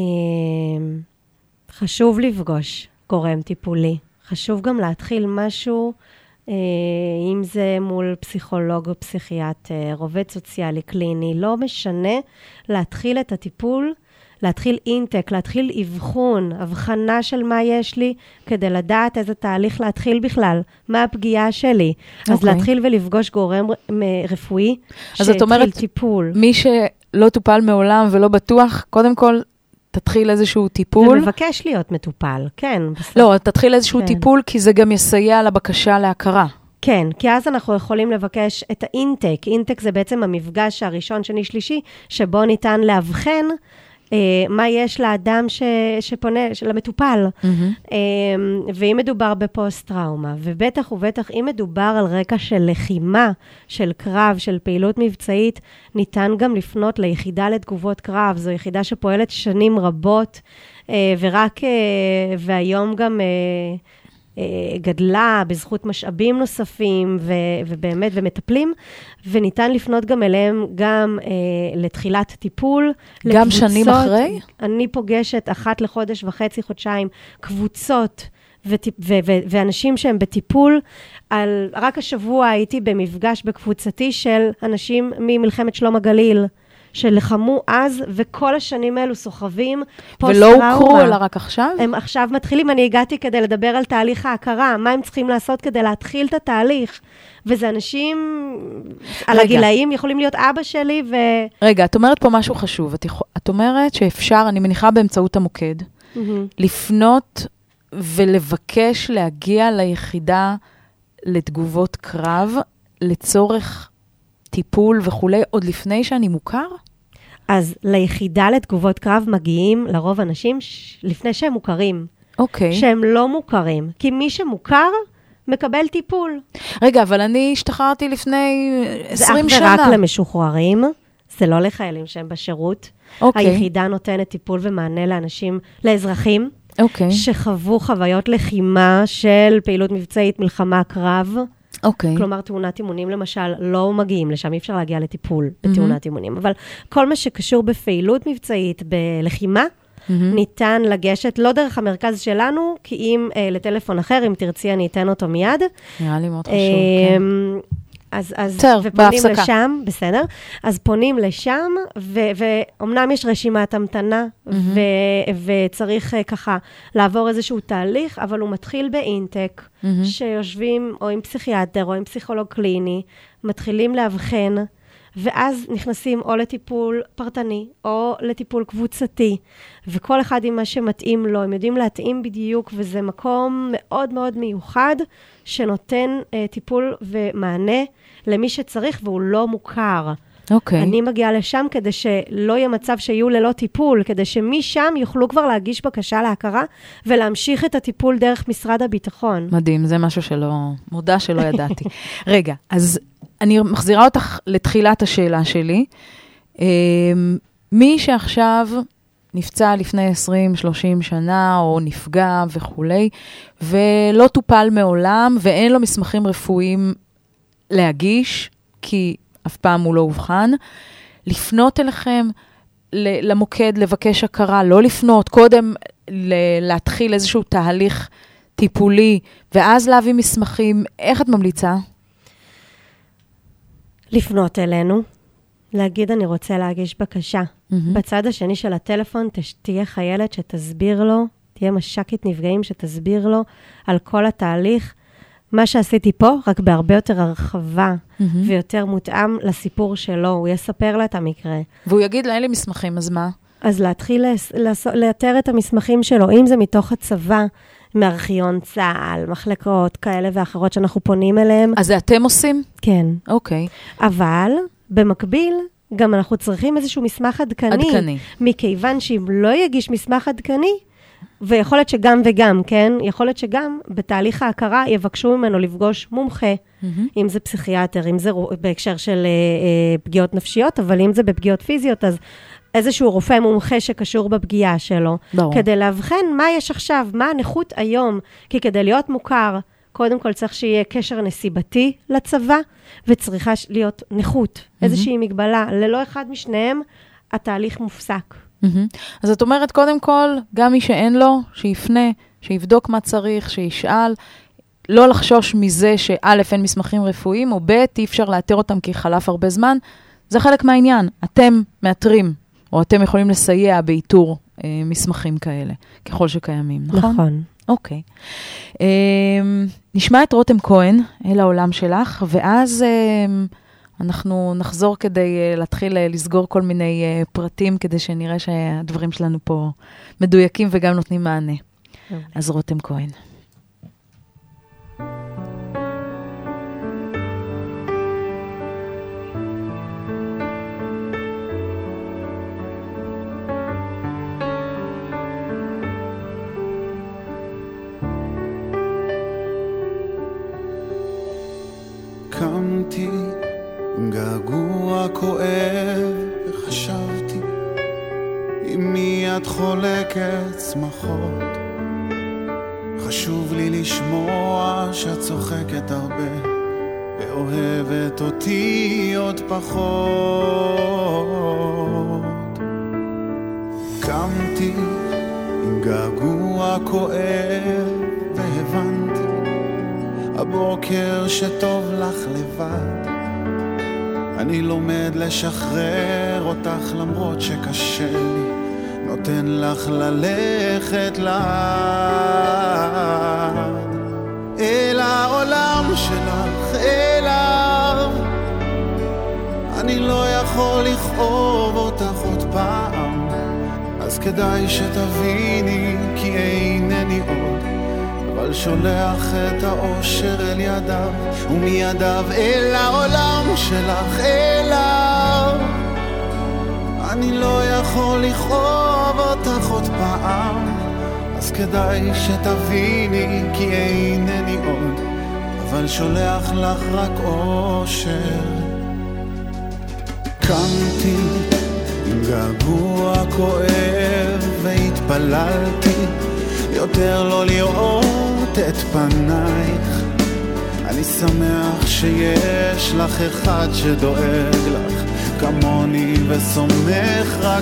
חשוב לפגוש גורם טיפולי. חשוב גם להתחיל משהו, אה, אם זה מול פסיכולוג או פסיכיאטר, עובד סוציאלי קליני, לא משנה להתחיל את הטיפול, להתחיל אינטק, להתחיל אבחון, הבחנה של מה יש לי, כדי לדעת איזה תהליך להתחיל בכלל, מה הפגיעה שלי. Okay. אז להתחיל ולפגוש גורם רפואי, שהתחיל טיפול. מי שלא טופל מעולם ולא בטוח, קודם כל תתחיל איזשהו טיפול. ומבקש להיות מטופל, כן. בסוף. לא, תתחיל איזשהו כן. טיפול, כי זה גם יסייע לבקשה להכרה. כן, כי אז אנחנו יכולים לבקש את האינטק. אינטק זה בעצם המפגש הראשון, שני, שלישי, שבו ניתן להבחן, מה יש לאדם ש, שפונה, למטופל. Mm-hmm. ואם מדובר בפוסט-טראומה, ובטח ובטח אם מדובר על רקע של לחימה, של קרב, של פעילות מבצעית, ניתן גם לפנות ליחידה לתגובות קרב. זו יחידה שפועלת שנים רבות, ורק, והיום גם גדלה בזכות משאבים נוספים, ו, ובאמת, ומטפלים, וניתן לפנות גם אליהם, גם אה, לתחילת טיפול. גם לקבוצות, שנים אחרי? אני פוגשת אחת לחודש וחצי, חודשיים, קבוצות, וטיפ, ו, ו, ואנשים שהם בטיפול, על, רק השבוע הייתי במפגש בקבוצתי של אנשים ממלחמת שלום הגליל, שלחמו אז, וכל השנים האלו סוחבים פוסט-טראומה. ולא הוכרו, אלא רק עכשיו? הם עכשיו מתחילים, אני הגעתי כדי לדבר על תהליך ההכרה, מה הם צריכים לעשות כדי להתחיל את התהליך, וזה אנשים, על הגילאים, יכולים להיות אבא שלי ו... רגע, את אומרת פה משהו חשוב, את, יכול, את אומרת שאפשר, אני מניחה באמצעות המוקד, mm-hmm. לפנות ולבקש להגיע ליחידה לתגובות קרב, לצורך טיפול וכולי, עוד לפני שאני מוכר? אז ליחידה לתגובות קרב מגיעים לרוב אנשים ש... לפני שהם מוכרים. אוקיי. שהם לא מוכרים. כי מי שמוכר מקבל טיפול. רגע, אבל אני השתחררתי לפני עשרים שנה. זה אך ורק למשוחררים, זה לא לחיילים שהם בשירות. אוקיי. היחידה נותנת טיפול ומענה לאנשים, לאזרחים, אוקיי. שחוו חוויות לחימה של פעילות מבצעית, מלחמה, קרב. אוקיי. כלומר, תאונת אימונים למשל, לא מגיעים לשם, אי אפשר להגיע לטיפול בתאונת אימונים, אבל כל מה שקשור בפעילות מבצעית, בלחימה, ניתן לגשת, לא דרך המרכז שלנו, כי אם לטלפון אחר, אם תרצי, אני אתן אותו מיד. נראה לי מאוד חשוב, כן. אז, אז, טוב, ופונים בהפסקה. לשם, בסדר? אז פונים לשם, ו- ואומנם יש רשימת המתנה, mm-hmm. ו- וצריך uh, ככה לעבור איזשהו תהליך, אבל הוא מתחיל באינטק, mm-hmm. שיושבים או עם פסיכיאטר או עם פסיכולוג קליני, מתחילים להבחן, ואז נכנסים או לטיפול פרטני, או לטיפול קבוצתי, וכל אחד עם מה שמתאים לו, הם יודעים להתאים בדיוק, וזה מקום מאוד מאוד מיוחד, שנותן uh, טיפול ומענה למי שצריך, והוא לא מוכר. אוקיי. אני מגיעה לשם כדי שלא יהיה מצב שיהיו ללא טיפול, כדי שמשם יוכלו כבר להגיש בקשה להכרה, ולהמשיך את הטיפול דרך משרד הביטחון. מדהים, זה משהו שלא, מודע שלא ידעתי. רגע, אז אני מחזירה אותך לתחילת השאלה שלי. מי שעכשיו נפצע לפני עשרים שלושים שנה, או נפגע וכולי, ולא טופל מעולם, ואין לו מסמכים רפואיים להגיש, כי אף פעם הוא לא הובחן, לפנות אליכם למוקד, לבקש הכרה, לא לפנות, קודם להתחיל איזשהו תהליך טיפולי, ואז להביא מסמכים. איך את ממליצה? לפנות אלינו, להגיד אני רוצה להגיש בקשה. Mm-hmm. בצד השני של הטלפון תהיה חיילת שתסביר לו, תהיה משקית נפגעים שתסביר לו על כל התהליך, מה שעשיתי פה, רק בהרבה יותר הרחבה, mm-hmm. ויותר מותאם לסיפור שלו, הוא יספר לה את המקרה. והוא יגיד לה, אין לי מסמכים, אז מה? אז להתחיל לאתר את המסמכים שלו, אם זה מתוך הצבא, מארכיון צה"ל, מחלקות כאלה ואחרות שאנחנו פונים אליהם. אז זה אתם עושים? כן. אוקיי. אבל, במקביל, גם אנחנו צריכים איזשהו מסמך עדכני. עדכני. מכיוון שאם לא יגיש מסמך עדכני, ויכול להיות שגם וגם, כן? יכול להיות שגם בתהליך ההכרה יבקשו ממנו לפגוש מומחה, mm-hmm. אם זה פסיכיאטר, אם זה בהקשר של אה, אה, פגיעות נפשיות, אבל אם זה בפגיעות פיזיות, אז איזשהו רופא מומחה שקשור בפגיעה שלו, ברור. כדי להבחן מה יש עכשיו, מה הנכות היום, כי כדי להיות מוכר, קודם כל צריך שיהיה קשר נסיבתי לצבא, וצריכה להיות נכות, mm-hmm. איזושהי מגבלה, ללא אחד משניהם, התהליך מופסק. Mm-hmm. אז את אומרת, קודם כל, גם מי שאין לו, שיפנה, שיבדוק מה צריך, שישאל, לא לחשוש מזה שא' אין מסמכים רפואיים, או ב' אי אפשר לאתר אותם כי חלף הרבה זמן, זה חלק מהעניין. אתם מאתרים, או אתם יכולים לסייע באיתור אה, מסמכים כאלה, ככל שקיימים, נכון? נכון. אוקיי. אה, נשמע את רותם כהן, אל העולם שלך, ואז אה, אנחנו נחזור כדי אה, להתחיל אה, לסגור כל מיני אה, פרטים, כדי שנראה שהדברים שלנו פה מדויקים וגם נותנים מענה. אוקיי. אז רותם כהן. קמתי עם געגוע כואב וחשבתי עם מי את חולקת שמחות. חשוב לי לשמוע שאת צוחקת הרבה ואוהבת אותי עוד פחות. קמתי עם געגוע כואב והבנתי הבוקר שטוב לך לבד, אני לומד לשחרר אותך למרות שקשה לי, נותן לך ללכת לאט אל העולם שלך, אליו. אני לא יכול לכאוב אותך עוד פעם, אז כדאי שתביני כי אינני עוד, אבל שולח את האושר אל ידיו, ומידיו אל העולם שלך, אליו. אני לא יכול לכאוב אותך עוד פעם, אז כדאי שתביני כי אינני עוד, אבל שולח לך רק אושר. קמתי עם געגוע כואב והתפללתי יותר לא לראות את פנייך. אני שמח שיש לך אחד שדואג לך כמוני וסומך רק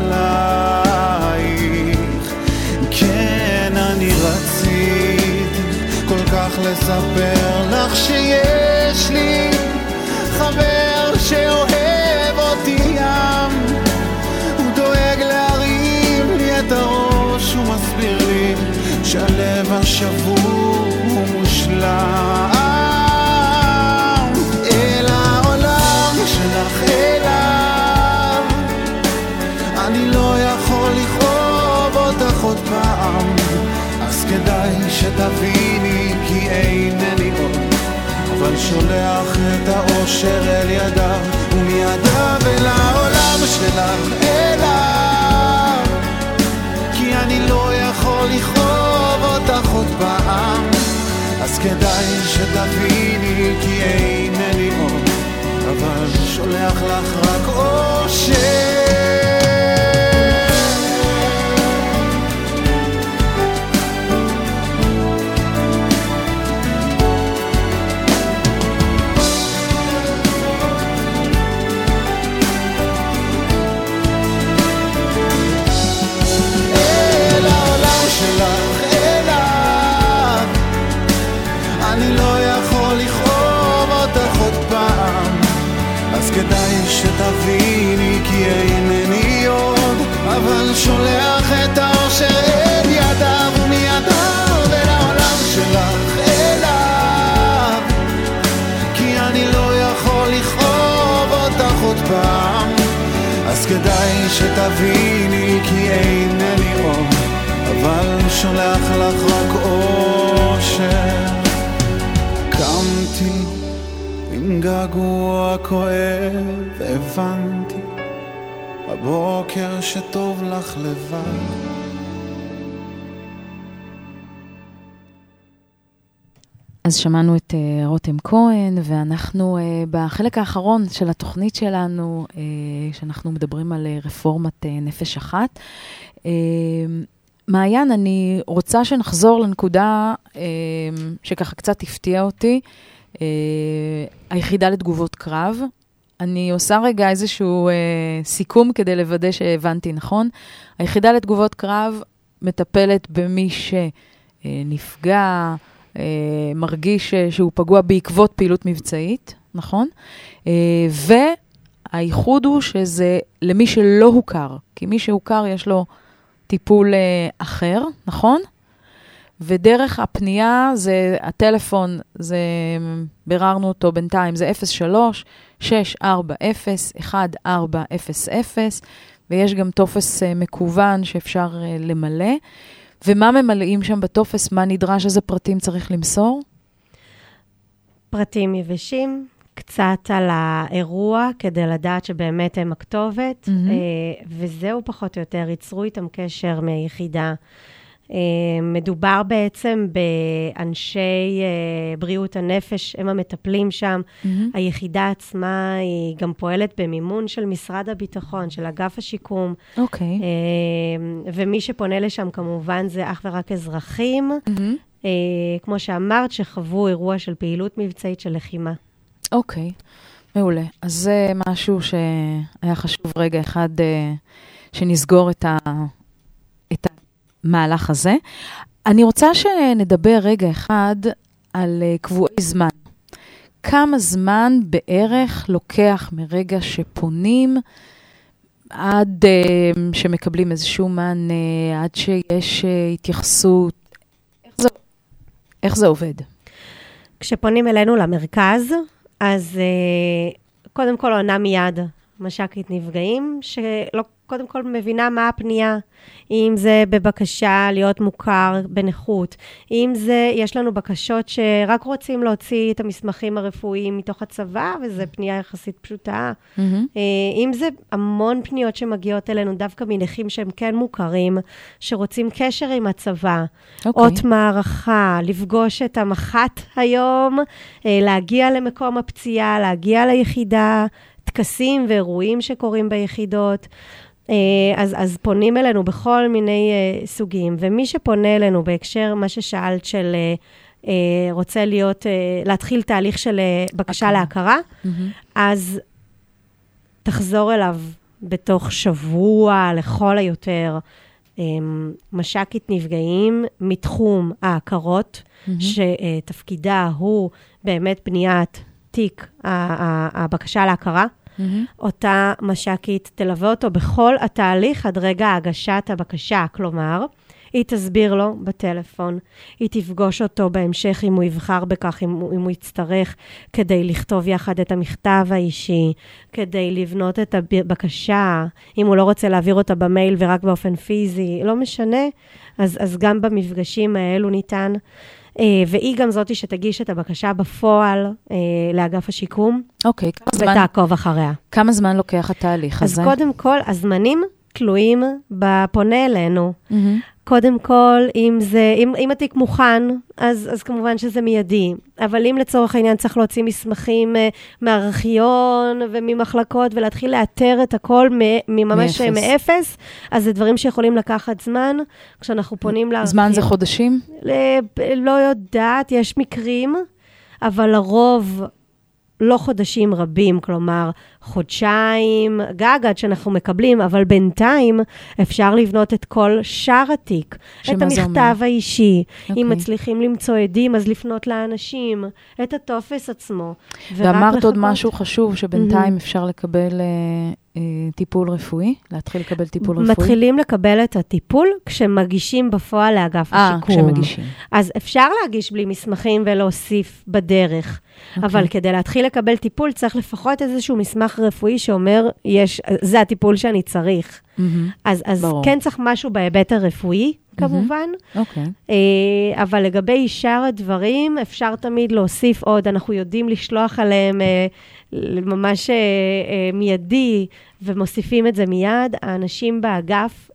עלייך. כן, אני רציתי כל כך לספר לך שיש לי חבר שאוהב אותי ים, הוא דואג להרים לי את הראש, הוא מסביר לי שהלב השבור הוא מושלם. אל העולם שלך, אליו. אני לא יכול לכאוב אותך עוד פעם, אז כדאי שתביני כי אינני עוד, אבל שולח את האושר אל ידיו, ומידיו אל העולם שלך, אליו. כי אני לא יכול לכאוב אותך עוד פעם, אז כדאי שתביני כי אינני עוד, אבל שולח לך רק אושר. אני לא יכול לכאוב אותך עוד פעם, אז כדאי שתביני כי אינני עוד, אבל שולח את האושר אל ידיו, ומידיו אל העולם שלך, אליו. כי אני לא יכול לכאוב אותך עוד פעם, אז כדאי שתביני כי אינני עוד, אבל שולח לך רק אושר. קמתי עם געגוע כואב, הבנתי בבוקר שטוב לך לבד. אז שמענו את uh, רותם כהן, ואנחנו uh, בחלק האחרון של התוכנית שלנו, uh, שאנחנו מדברים על uh, רפורמת uh, נפש אחת. Uh, מעיין, אני רוצה שנחזור לנקודה uh, שככה קצת הפתיע אותי, uh, היחידה לתגובות קרב. אני עושה רגע איזשהו uh, סיכום כדי לוודא שהבנתי נכון. היחידה לתגובות קרב מטפלת במי שנפגע, uh, מרגיש uh, שהוא פגוע בעקבות פעילות מבצעית, נכון? Uh, והייחוד הוא שזה למי שלא הוכר, כי מי שהוכר יש לו טיפול uh, אחר, נכון? ודרך הפנייה, זה, הטלפון, זה, ביררנו אותו בינתיים, זה אפס שלוש שש ארבע אפס אחת ארבע אפס אפס, ויש גם טופס uh, מקוון שאפשר uh, למלא. ומה ממלאים שם בטופס? מה נדרש? איזה פרטים צריך למסור? פרטים יבשים, קצת על האירוע, כדי לדעת שבאמת הם הכתובת, mm-hmm. וזהו פחות או יותר, ייצרו איתם קשר מהיחידה. מדובר בעצם באנשי בריאות הנפש, הם המטפלים שם. Mm-hmm. היחידה עצמה היא גם פועלת במימון של משרד הביטחון, של אגף השיקום. אוקיי. Okay. ומי שפונה לשם כמובן זה אך ורק אזרחים, mm-hmm. כמו שאמרת, שחוו אירוע של פעילות מבצעית של לחימה. אוקיי, okay. מעולה. אז זה משהו שהיה חשוב רגע אחד שנסגור את ה... את ה... מהלך הזה. אני רוצה שנדבר רגע אחד על קבועי זמן. כמה זמן בערך לוקח מרגע שפונים, עד uh, שמקבלים איזשהו מענה, עד שיש uh, התייחסות, איך זה, איך זה עובד? כשפונים אלינו למרכז, אז uh, קודם כל עונה מיד מש"קית נפגעים, שלא קודם כל מבינה מה הפנייה, אם זה בבקשה להיות מוכר בנכות, אם זה, יש לנו בקשות שרק רוצים להוציא את המסמכים הרפואיים מתוך הצבא, וזו פנייה יחסית פשוטה. Mm-hmm. אם זה המון פניות שמגיעות אלינו, דווקא מנכים שהם כן מוכרים, שרוצים קשר עם הצבא, okay. אות מערכה, לפגוש את המח"ט היום, להגיע למקום הפציעה, להגיע ליחידה, טקסים ואירועים שקורים ביחידות, אז, אז פונים אלינו בכל מיני uh, סוגים, ומי שפונה אלינו בהקשר, מה ששאלת של uh, uh, רוצה להיות, uh, להתחיל תהליך של uh, בקשה okay. להכרה, mm-hmm. אז תחזור אליו בתוך שבוע לכל היותר, um, מש"קית נפגעים מתחום ההכרות, mm-hmm. שתפקידה הוא באמת בניית תיק הבקשה להכרה, mm-hmm. אותה מש"קית תלווה אותו בכל התהליך עד רגע הגשת הבקשה, כלומר, היא תסביר לו בטלפון, היא תפגוש אותו בהמשך אם הוא יבחר בכך, אם הוא, אם הוא יצטרך, כדי לכתוב יחד את המכתב האישי, כדי לבנות את הבקשה, אם הוא לא רוצה להעביר אותה במייל ורק באופן פיזי, לא משנה, אז, אז גם במפגשים האלו ניתן, והיא גם זאתי שתגיש את הבקשה בפועל לאגף השיקום. אוקיי, כמה זמן? ותעקוב אחריה. כמה זמן לוקח התהליך הזה? אז קודם כל, הזמנים תלויים בפונה אלינו. קודם כל, אם זה, אם, אם התיק מוכן, אז, אז כמובן שזה מיידי. אבל אם לצורך העניין צריך להוציא מסמכים מארכיון וממחלקות, ולהתחיל לאתר את הכל ממש מאפס. מאפס, אז זה דברים שיכולים לקחת זמן. כשאנחנו פונים לארכיון. זמן זה חודשים? לא יודעת, יש מקרים, אבל לרוב לא חודשים רבים, כלומר חודשיים, גג עד שאנחנו מקבלים, אבל בינתיים אפשר לבנות את כל שאר התיק, את המכתב האישי, okay. אם מצליחים למצוא עדים, אז לפנות לאנשים, את הטופס עצמו. ואמרת לחכות... עוד משהו חשוב, שבינתיים mm-hmm. אפשר לקבל אה, טיפול רפואי, להתחיל לקבל טיפול רפואי? מתחילים לקבל את הטיפול כשמגישים בפועל לאגף 아, השיקום. כשמגישים. אז אפשר להגיש בלי מסמכים ולהוסיף בדרך, okay. אבל כדי להתחיל לקבל טיפול, צריך לפחות איזשהו מסמך רפואי שאומר, יש, זה הטיפול שאני צריך. Mm-hmm. אז, אז כן צריך משהו בהיבט הרפואי, כמובן. Mm-hmm. Okay. אבל לגבי שאר הדברים, אפשר תמיד להוסיף עוד, אנחנו יודעים לשלוח עליהם ממש מיידי, ומוסיפים את זה מיד. האנשים באגף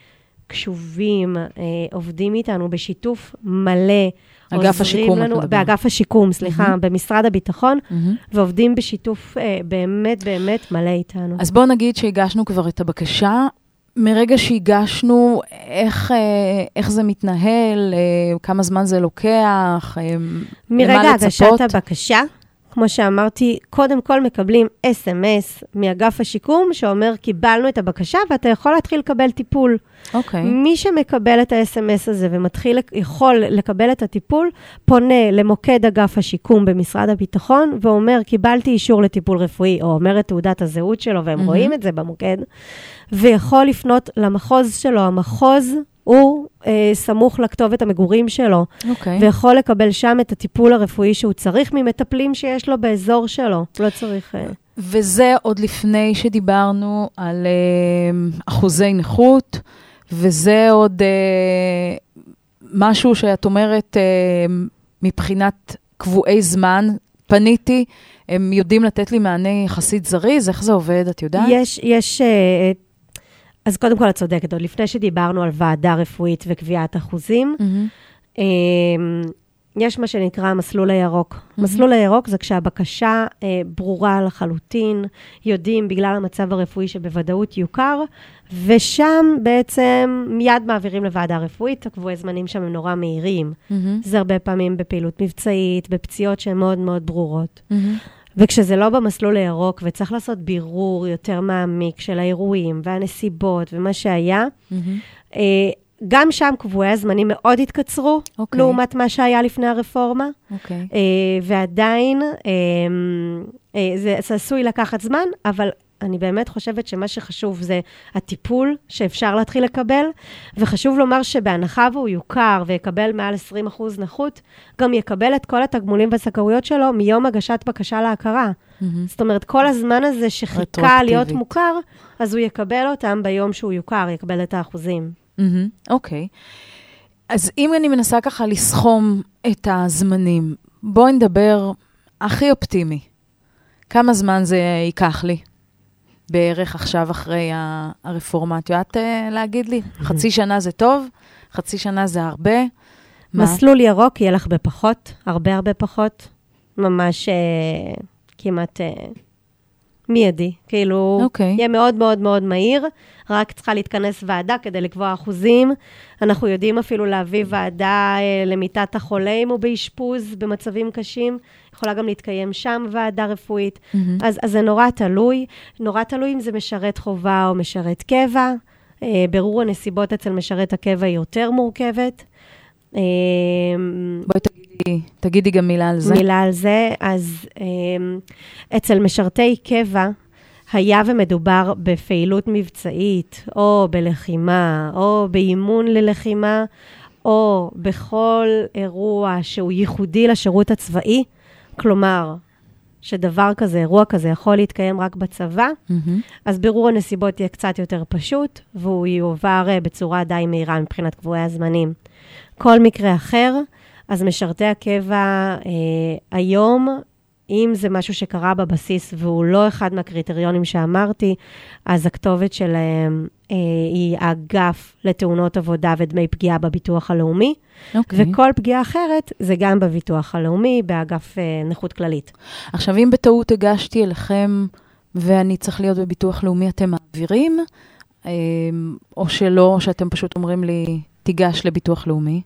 קשובים, עובדים איתנו בשיתוף מלא, אגף השיקום. לנו, באגף השיקום, סליחה, mm-hmm. במשרד הביטחון, mm-hmm. ועובדים בשיתוף אה, באמת, באמת מלא איתנו. אז בואו נגיד שהגשנו כבר את הבקשה, מרגע שהגשנו, איך, אה, איך זה מתנהל, אה, כמה זמן זה לוקח, אה, מרגע הגשת הבקשה, כמו שאמרתי, קודם כל מקבלים אס אם אס מאגף השיקום, שאומר, קיבלנו את הבקשה, ואתה יכול להתחיל לקבל טיפול. אוקיי. מי שמקבל את ה-אס אם אס הזה, ומתחיל, יכול לקבל את הטיפול, פונה למוקד אגף השיקום במשרד הביטחון, ואומר, קיבלתי אישור לטיפול רפואי, או אומר את תעודת הזהות שלו, והם mm-hmm. רואים את זה במוקד, ויכול לפנות למחוז שלו, המחוז, הוא אה, סמוך לכתובת המגורים שלו, okay. ויכול לקבל שם את הטיפול הרפואי שהוא צריך ממטפלים שיש לו באזור שלו. לא צריך... אה... וזה עוד לפני שדיברנו על אה, אחוזי נכות, וזה עוד אה, משהו שאת אומרת, אה, מבחינת קבועי זמן, פניתי, הם יודעים לתת לי מענה יחסית זריז, איך זה עובד, את יודעת? יש... יש אה, אז קודם כל את צודקת, עוד לפני שדיברנו על ועדה רפואית וקביעת אחוזים, mm-hmm. יש מה שנקרא המסלול הירוק. Mm-hmm. מסלול הירוק זה כשהבקשה אה, ברורה לחלוטין, יודעים בגלל המצב הרפואי שבוודאות יוכר, ושם בעצם מיד מעבירים לוועדה רפואית, הקבועי זמנים שם הם נורא מהירים. Mm-hmm. זה הרבה פעמים בפעילות מבצעית, בפציעות שהן מאוד מאוד ברורות. Mm-hmm. וכשזה לא במסלול הירוק, וצריך לעשות בירור יותר מעמיק של האירועים והנסיבות ומה שהיה, mm-hmm. גם שם קבועי הזמנים מאוד התקצרו, Okay. לעומת מה שהיה לפני הרפורמה, Okay. אה, ועדיין אה, אה, זה, זה עשוי לקחת זמן, אבל אני באמת חושבת שמה שחשוב זה הטיפול שאפשר להתחיל לקבל, וחשוב לומר שבהנחה והוא יוכר ויקבל מעל עשרים אחוז נכות, גם יקבל את כל התגמולים והזכאויות שלו מיום הגשת בקשה להכרה. Mm-hmm. זאת אומרת, כל הזמן הזה שחיכה להיות מוכר, אז הוא יקבל אותם ביום שהוא יוכר, יקבל את האחוזים. אוקיי. Mm-hmm. Okay. אז אם אני מנסה ככה לסכום את הזמנים, בואי נדבר הכי אופטימי. כמה זמן זה ייקח לי? בערך עכשיו אחרי הרפורמה. את יודעת להגיד לי? חצי שנה זה טוב? חצי שנה זה הרבה? מסלול ירוק יהיה לך בפחות, הרבה הרבה פחות. ממש אה, כמעט אה, מיידי. כאילו, okay. יהיה מאוד מאוד מאוד מהיר. רק צריכה להתכנס ועדה כדי לקבוע אחוזים. אנחנו יודעים אפילו להביא ועדה אה, למיטת החולה אם הוא באשפוז במצבים קשים. יכולה גם להתקיים שם ועדה רפואית. Mm-hmm. אז, אז זה נורא תלוי. נורא תלוי אם זה משרת חובה או משרת קבע. אה, ברור הנסיבות אצל משרת הקבע היא יותר מורכבת. אה, בואי תגידי, תגידי גם מילה על זה. מילה על זה. אז אה, אצל משרתי קבע, היה ומדובר בפעילות מבצעית, או בלחימה, או באימון ללחימה, או בכל אירוע שהוא ייחודי לשירות הצבאי, כלומר, שדבר כזה, אירוע כזה, יכול להתקיים רק בצבא, mm-hmm. אז בירור הנסיבות יהיה קצת יותר פשוט, והוא יועבר בצורה די מהירה מבחינת קבועי הזמנים. כל מקרה אחר, אז משרתי הקבע אה, היום, אם זה משהו שקרה בבסיס, והוא לא אחד מהקריטריונים שאמרתי, אז הכתובת שלהם אה, היא האגף לתאונות עבודה ודמי פגיעה בביטוח הלאומי, okay. וכל פגיעה אחרת זה גם בביטוח הלאומי, באגף אה, נכות כללית. עכשיו, אם בטעות הגשתי אליכם, ואני צריך להיות בביטוח לאומי, אתם מעבירים, אה, או שלא, או שאתם פשוט אומרים לי, תיגש לביטוח לאומי?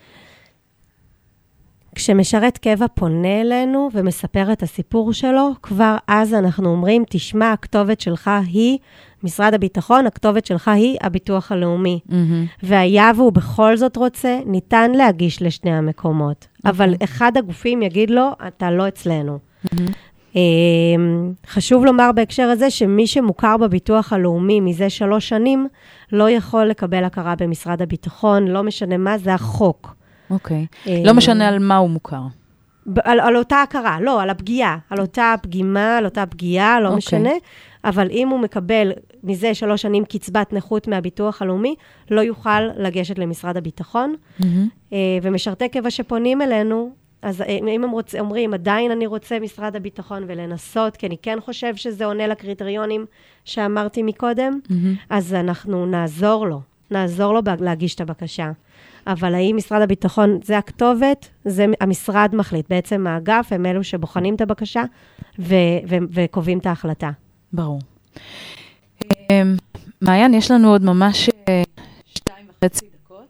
כשמשרת קבע פונה אלינו ומספר את הסיפור שלו, כבר אז אנחנו אומרים, תשמע, הכתובת שלך היא משרד הביטחון, הכתובת שלך היא הביטוח הלאומי. Mm-hmm. והיה והוא בכל זאת רוצה, ניתן להגיש לשני המקומות. Okay. אבל אחד הגופים יגיד לו, אתה לא אצלנו. Mm-hmm. חשוב לומר בהקשר הזה, שמי שמוכר בביטוח הלאומי מזה שלוש שנים, לא יכול לקבל הכרה במשרד הביטחון, לא משנה מה, זה החוק. אוקיי. לא משנה על מה הוא מוכר. על, על אותה הכרה, לא, על הפגיעה, על אותה פגימה, על אותה פגיעה, לא משנה, אבל אם הוא מקבל מזה שלוש שנים קצבת נכות מהביטוח הלאומי, לא יוכל לגשת למשרד הביטחון, ומשרתי קבע שפונים אלינו, אז אם הם רוצ, אומרים, עדיין אני רוצה משרד הביטחון ולנסות, כי אני כן חושב שזה עונה לקריטריונים שאמרתי מקודם, אז אנחנו נעזור לו, נעזור לו להגיש את הבקשה. אבל האם משרד הביטחון זה הכתובת, זה המשרד מחליט. בעצם האגף הם אלו שבוחנים את הבקשה ו- ו- וקובעים את ההחלטה. ברור. מעיין, יש לנו עוד ממש שתיים וחצי דקות,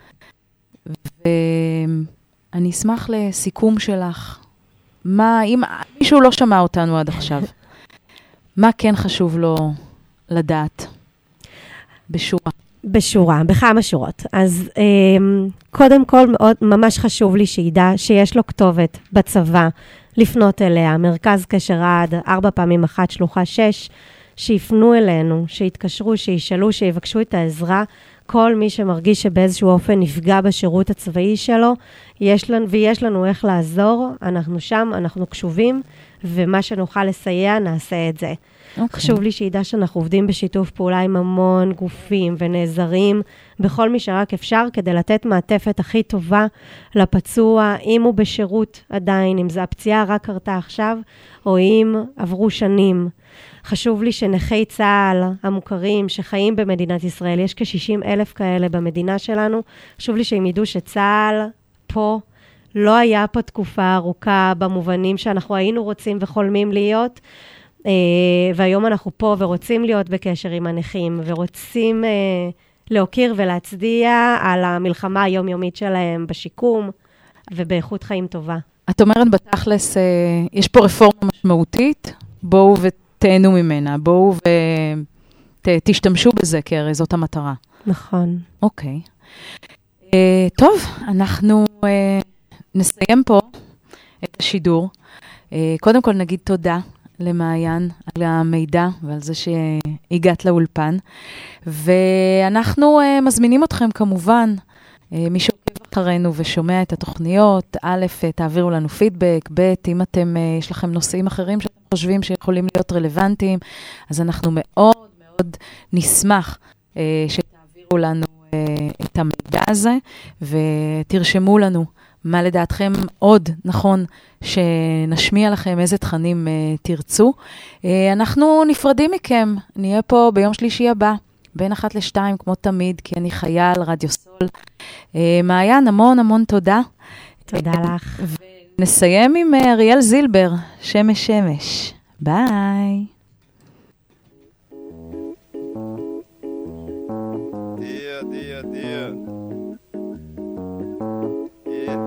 ואני אשמח לסיכום שלך. מה, אם מישהו לא שמע אותנו עד עכשיו, מה כן חשוב לו לדעת בשורה? בשורה, בכמה שורות. אז קודם כל, מאוד, ממש חשוב לי שידע שיש לו כתובת בצבא לפנות אליה, מרכז קשר עד, ארבע פעמים אחת, שלוחה שש, שיפנו אלינו, שיתקשרו, שישאלו, שיבקשו את העזרה. כל מי שמרגיש שבאיזשהו אופן נפגע בשירות הצבאי שלו, יש לנו, ויש לנו איך לעזור, אנחנו שם, אנחנו קשובים, ומה שנוכל לסייע, נעשה את זה. Okay. חשוב לי שידע שאנחנו עובדים בשיתוף פעולה עם המון גופים ונעזרים בכל מי שרק אפשר כדי לתת מעטפת הכי טובה לפצוע, אם הוא בשירות עדיין, אם זה הפציעה רק קרתה עכשיו, או אם עברו שנים. חשוב לי שנכי צה"ל המוכרים שחיים במדינת ישראל, יש כ-שישים אלף כאלה במדינה שלנו, חשוב לי שהם ידעו שצה"ל פה לא היה פה תקופה ארוכה במובנים שאנחנו היינו רוצים וחולמים להיות, Uh, והיום אנחנו פה ורוצים להיות בקשר עם הנכים, ורוצים uh, להוקיר ולהצדיע על המלחמה היומיומית שלהם בשיקום ובאיכות חיים טובה. את אומרת בתכלס, uh, יש פה רפורמה משמעותית, בואו ותהנו ממנה, בואו ותשתמשו בזה, כי הרי זאת המטרה. נכון. אוקיי. Okay. טוב, אנחנו נסיים פה את השידור. קודם כל נגיד תודה למעיין על המידע ועל זה שהגעת לאולפן. ואנחנו מזמינים אתכם כמובן, מי שעוקב אחרינו ושומע את התוכניות, א', תעבירו לנו פידבק, ב', אם אתם, יש לכם נושאים אחרים שאתם חושבים שיכולים להיות רלוונטיים, אז אנחנו מאוד מאוד נשמח שתעבירו לנו את המידע הזה, ותרשמו לנו מה לדעתכם עוד נכון שנשמיע לכם, איזה תכנים uh, תרצו. Uh, אנחנו נפרדים מכם, נהיה פה ביום שלישי הבא, בין אחת לשתיים, כמו תמיד, כי אני חייל, רדיו סול. Uh, מעיין, המון המון תודה. תודה לך. ונסיים עם uh, אריאל זילבר, שמש שמש. ביי. Dear, dear, dear. Yeah.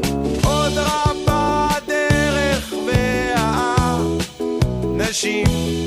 אנשים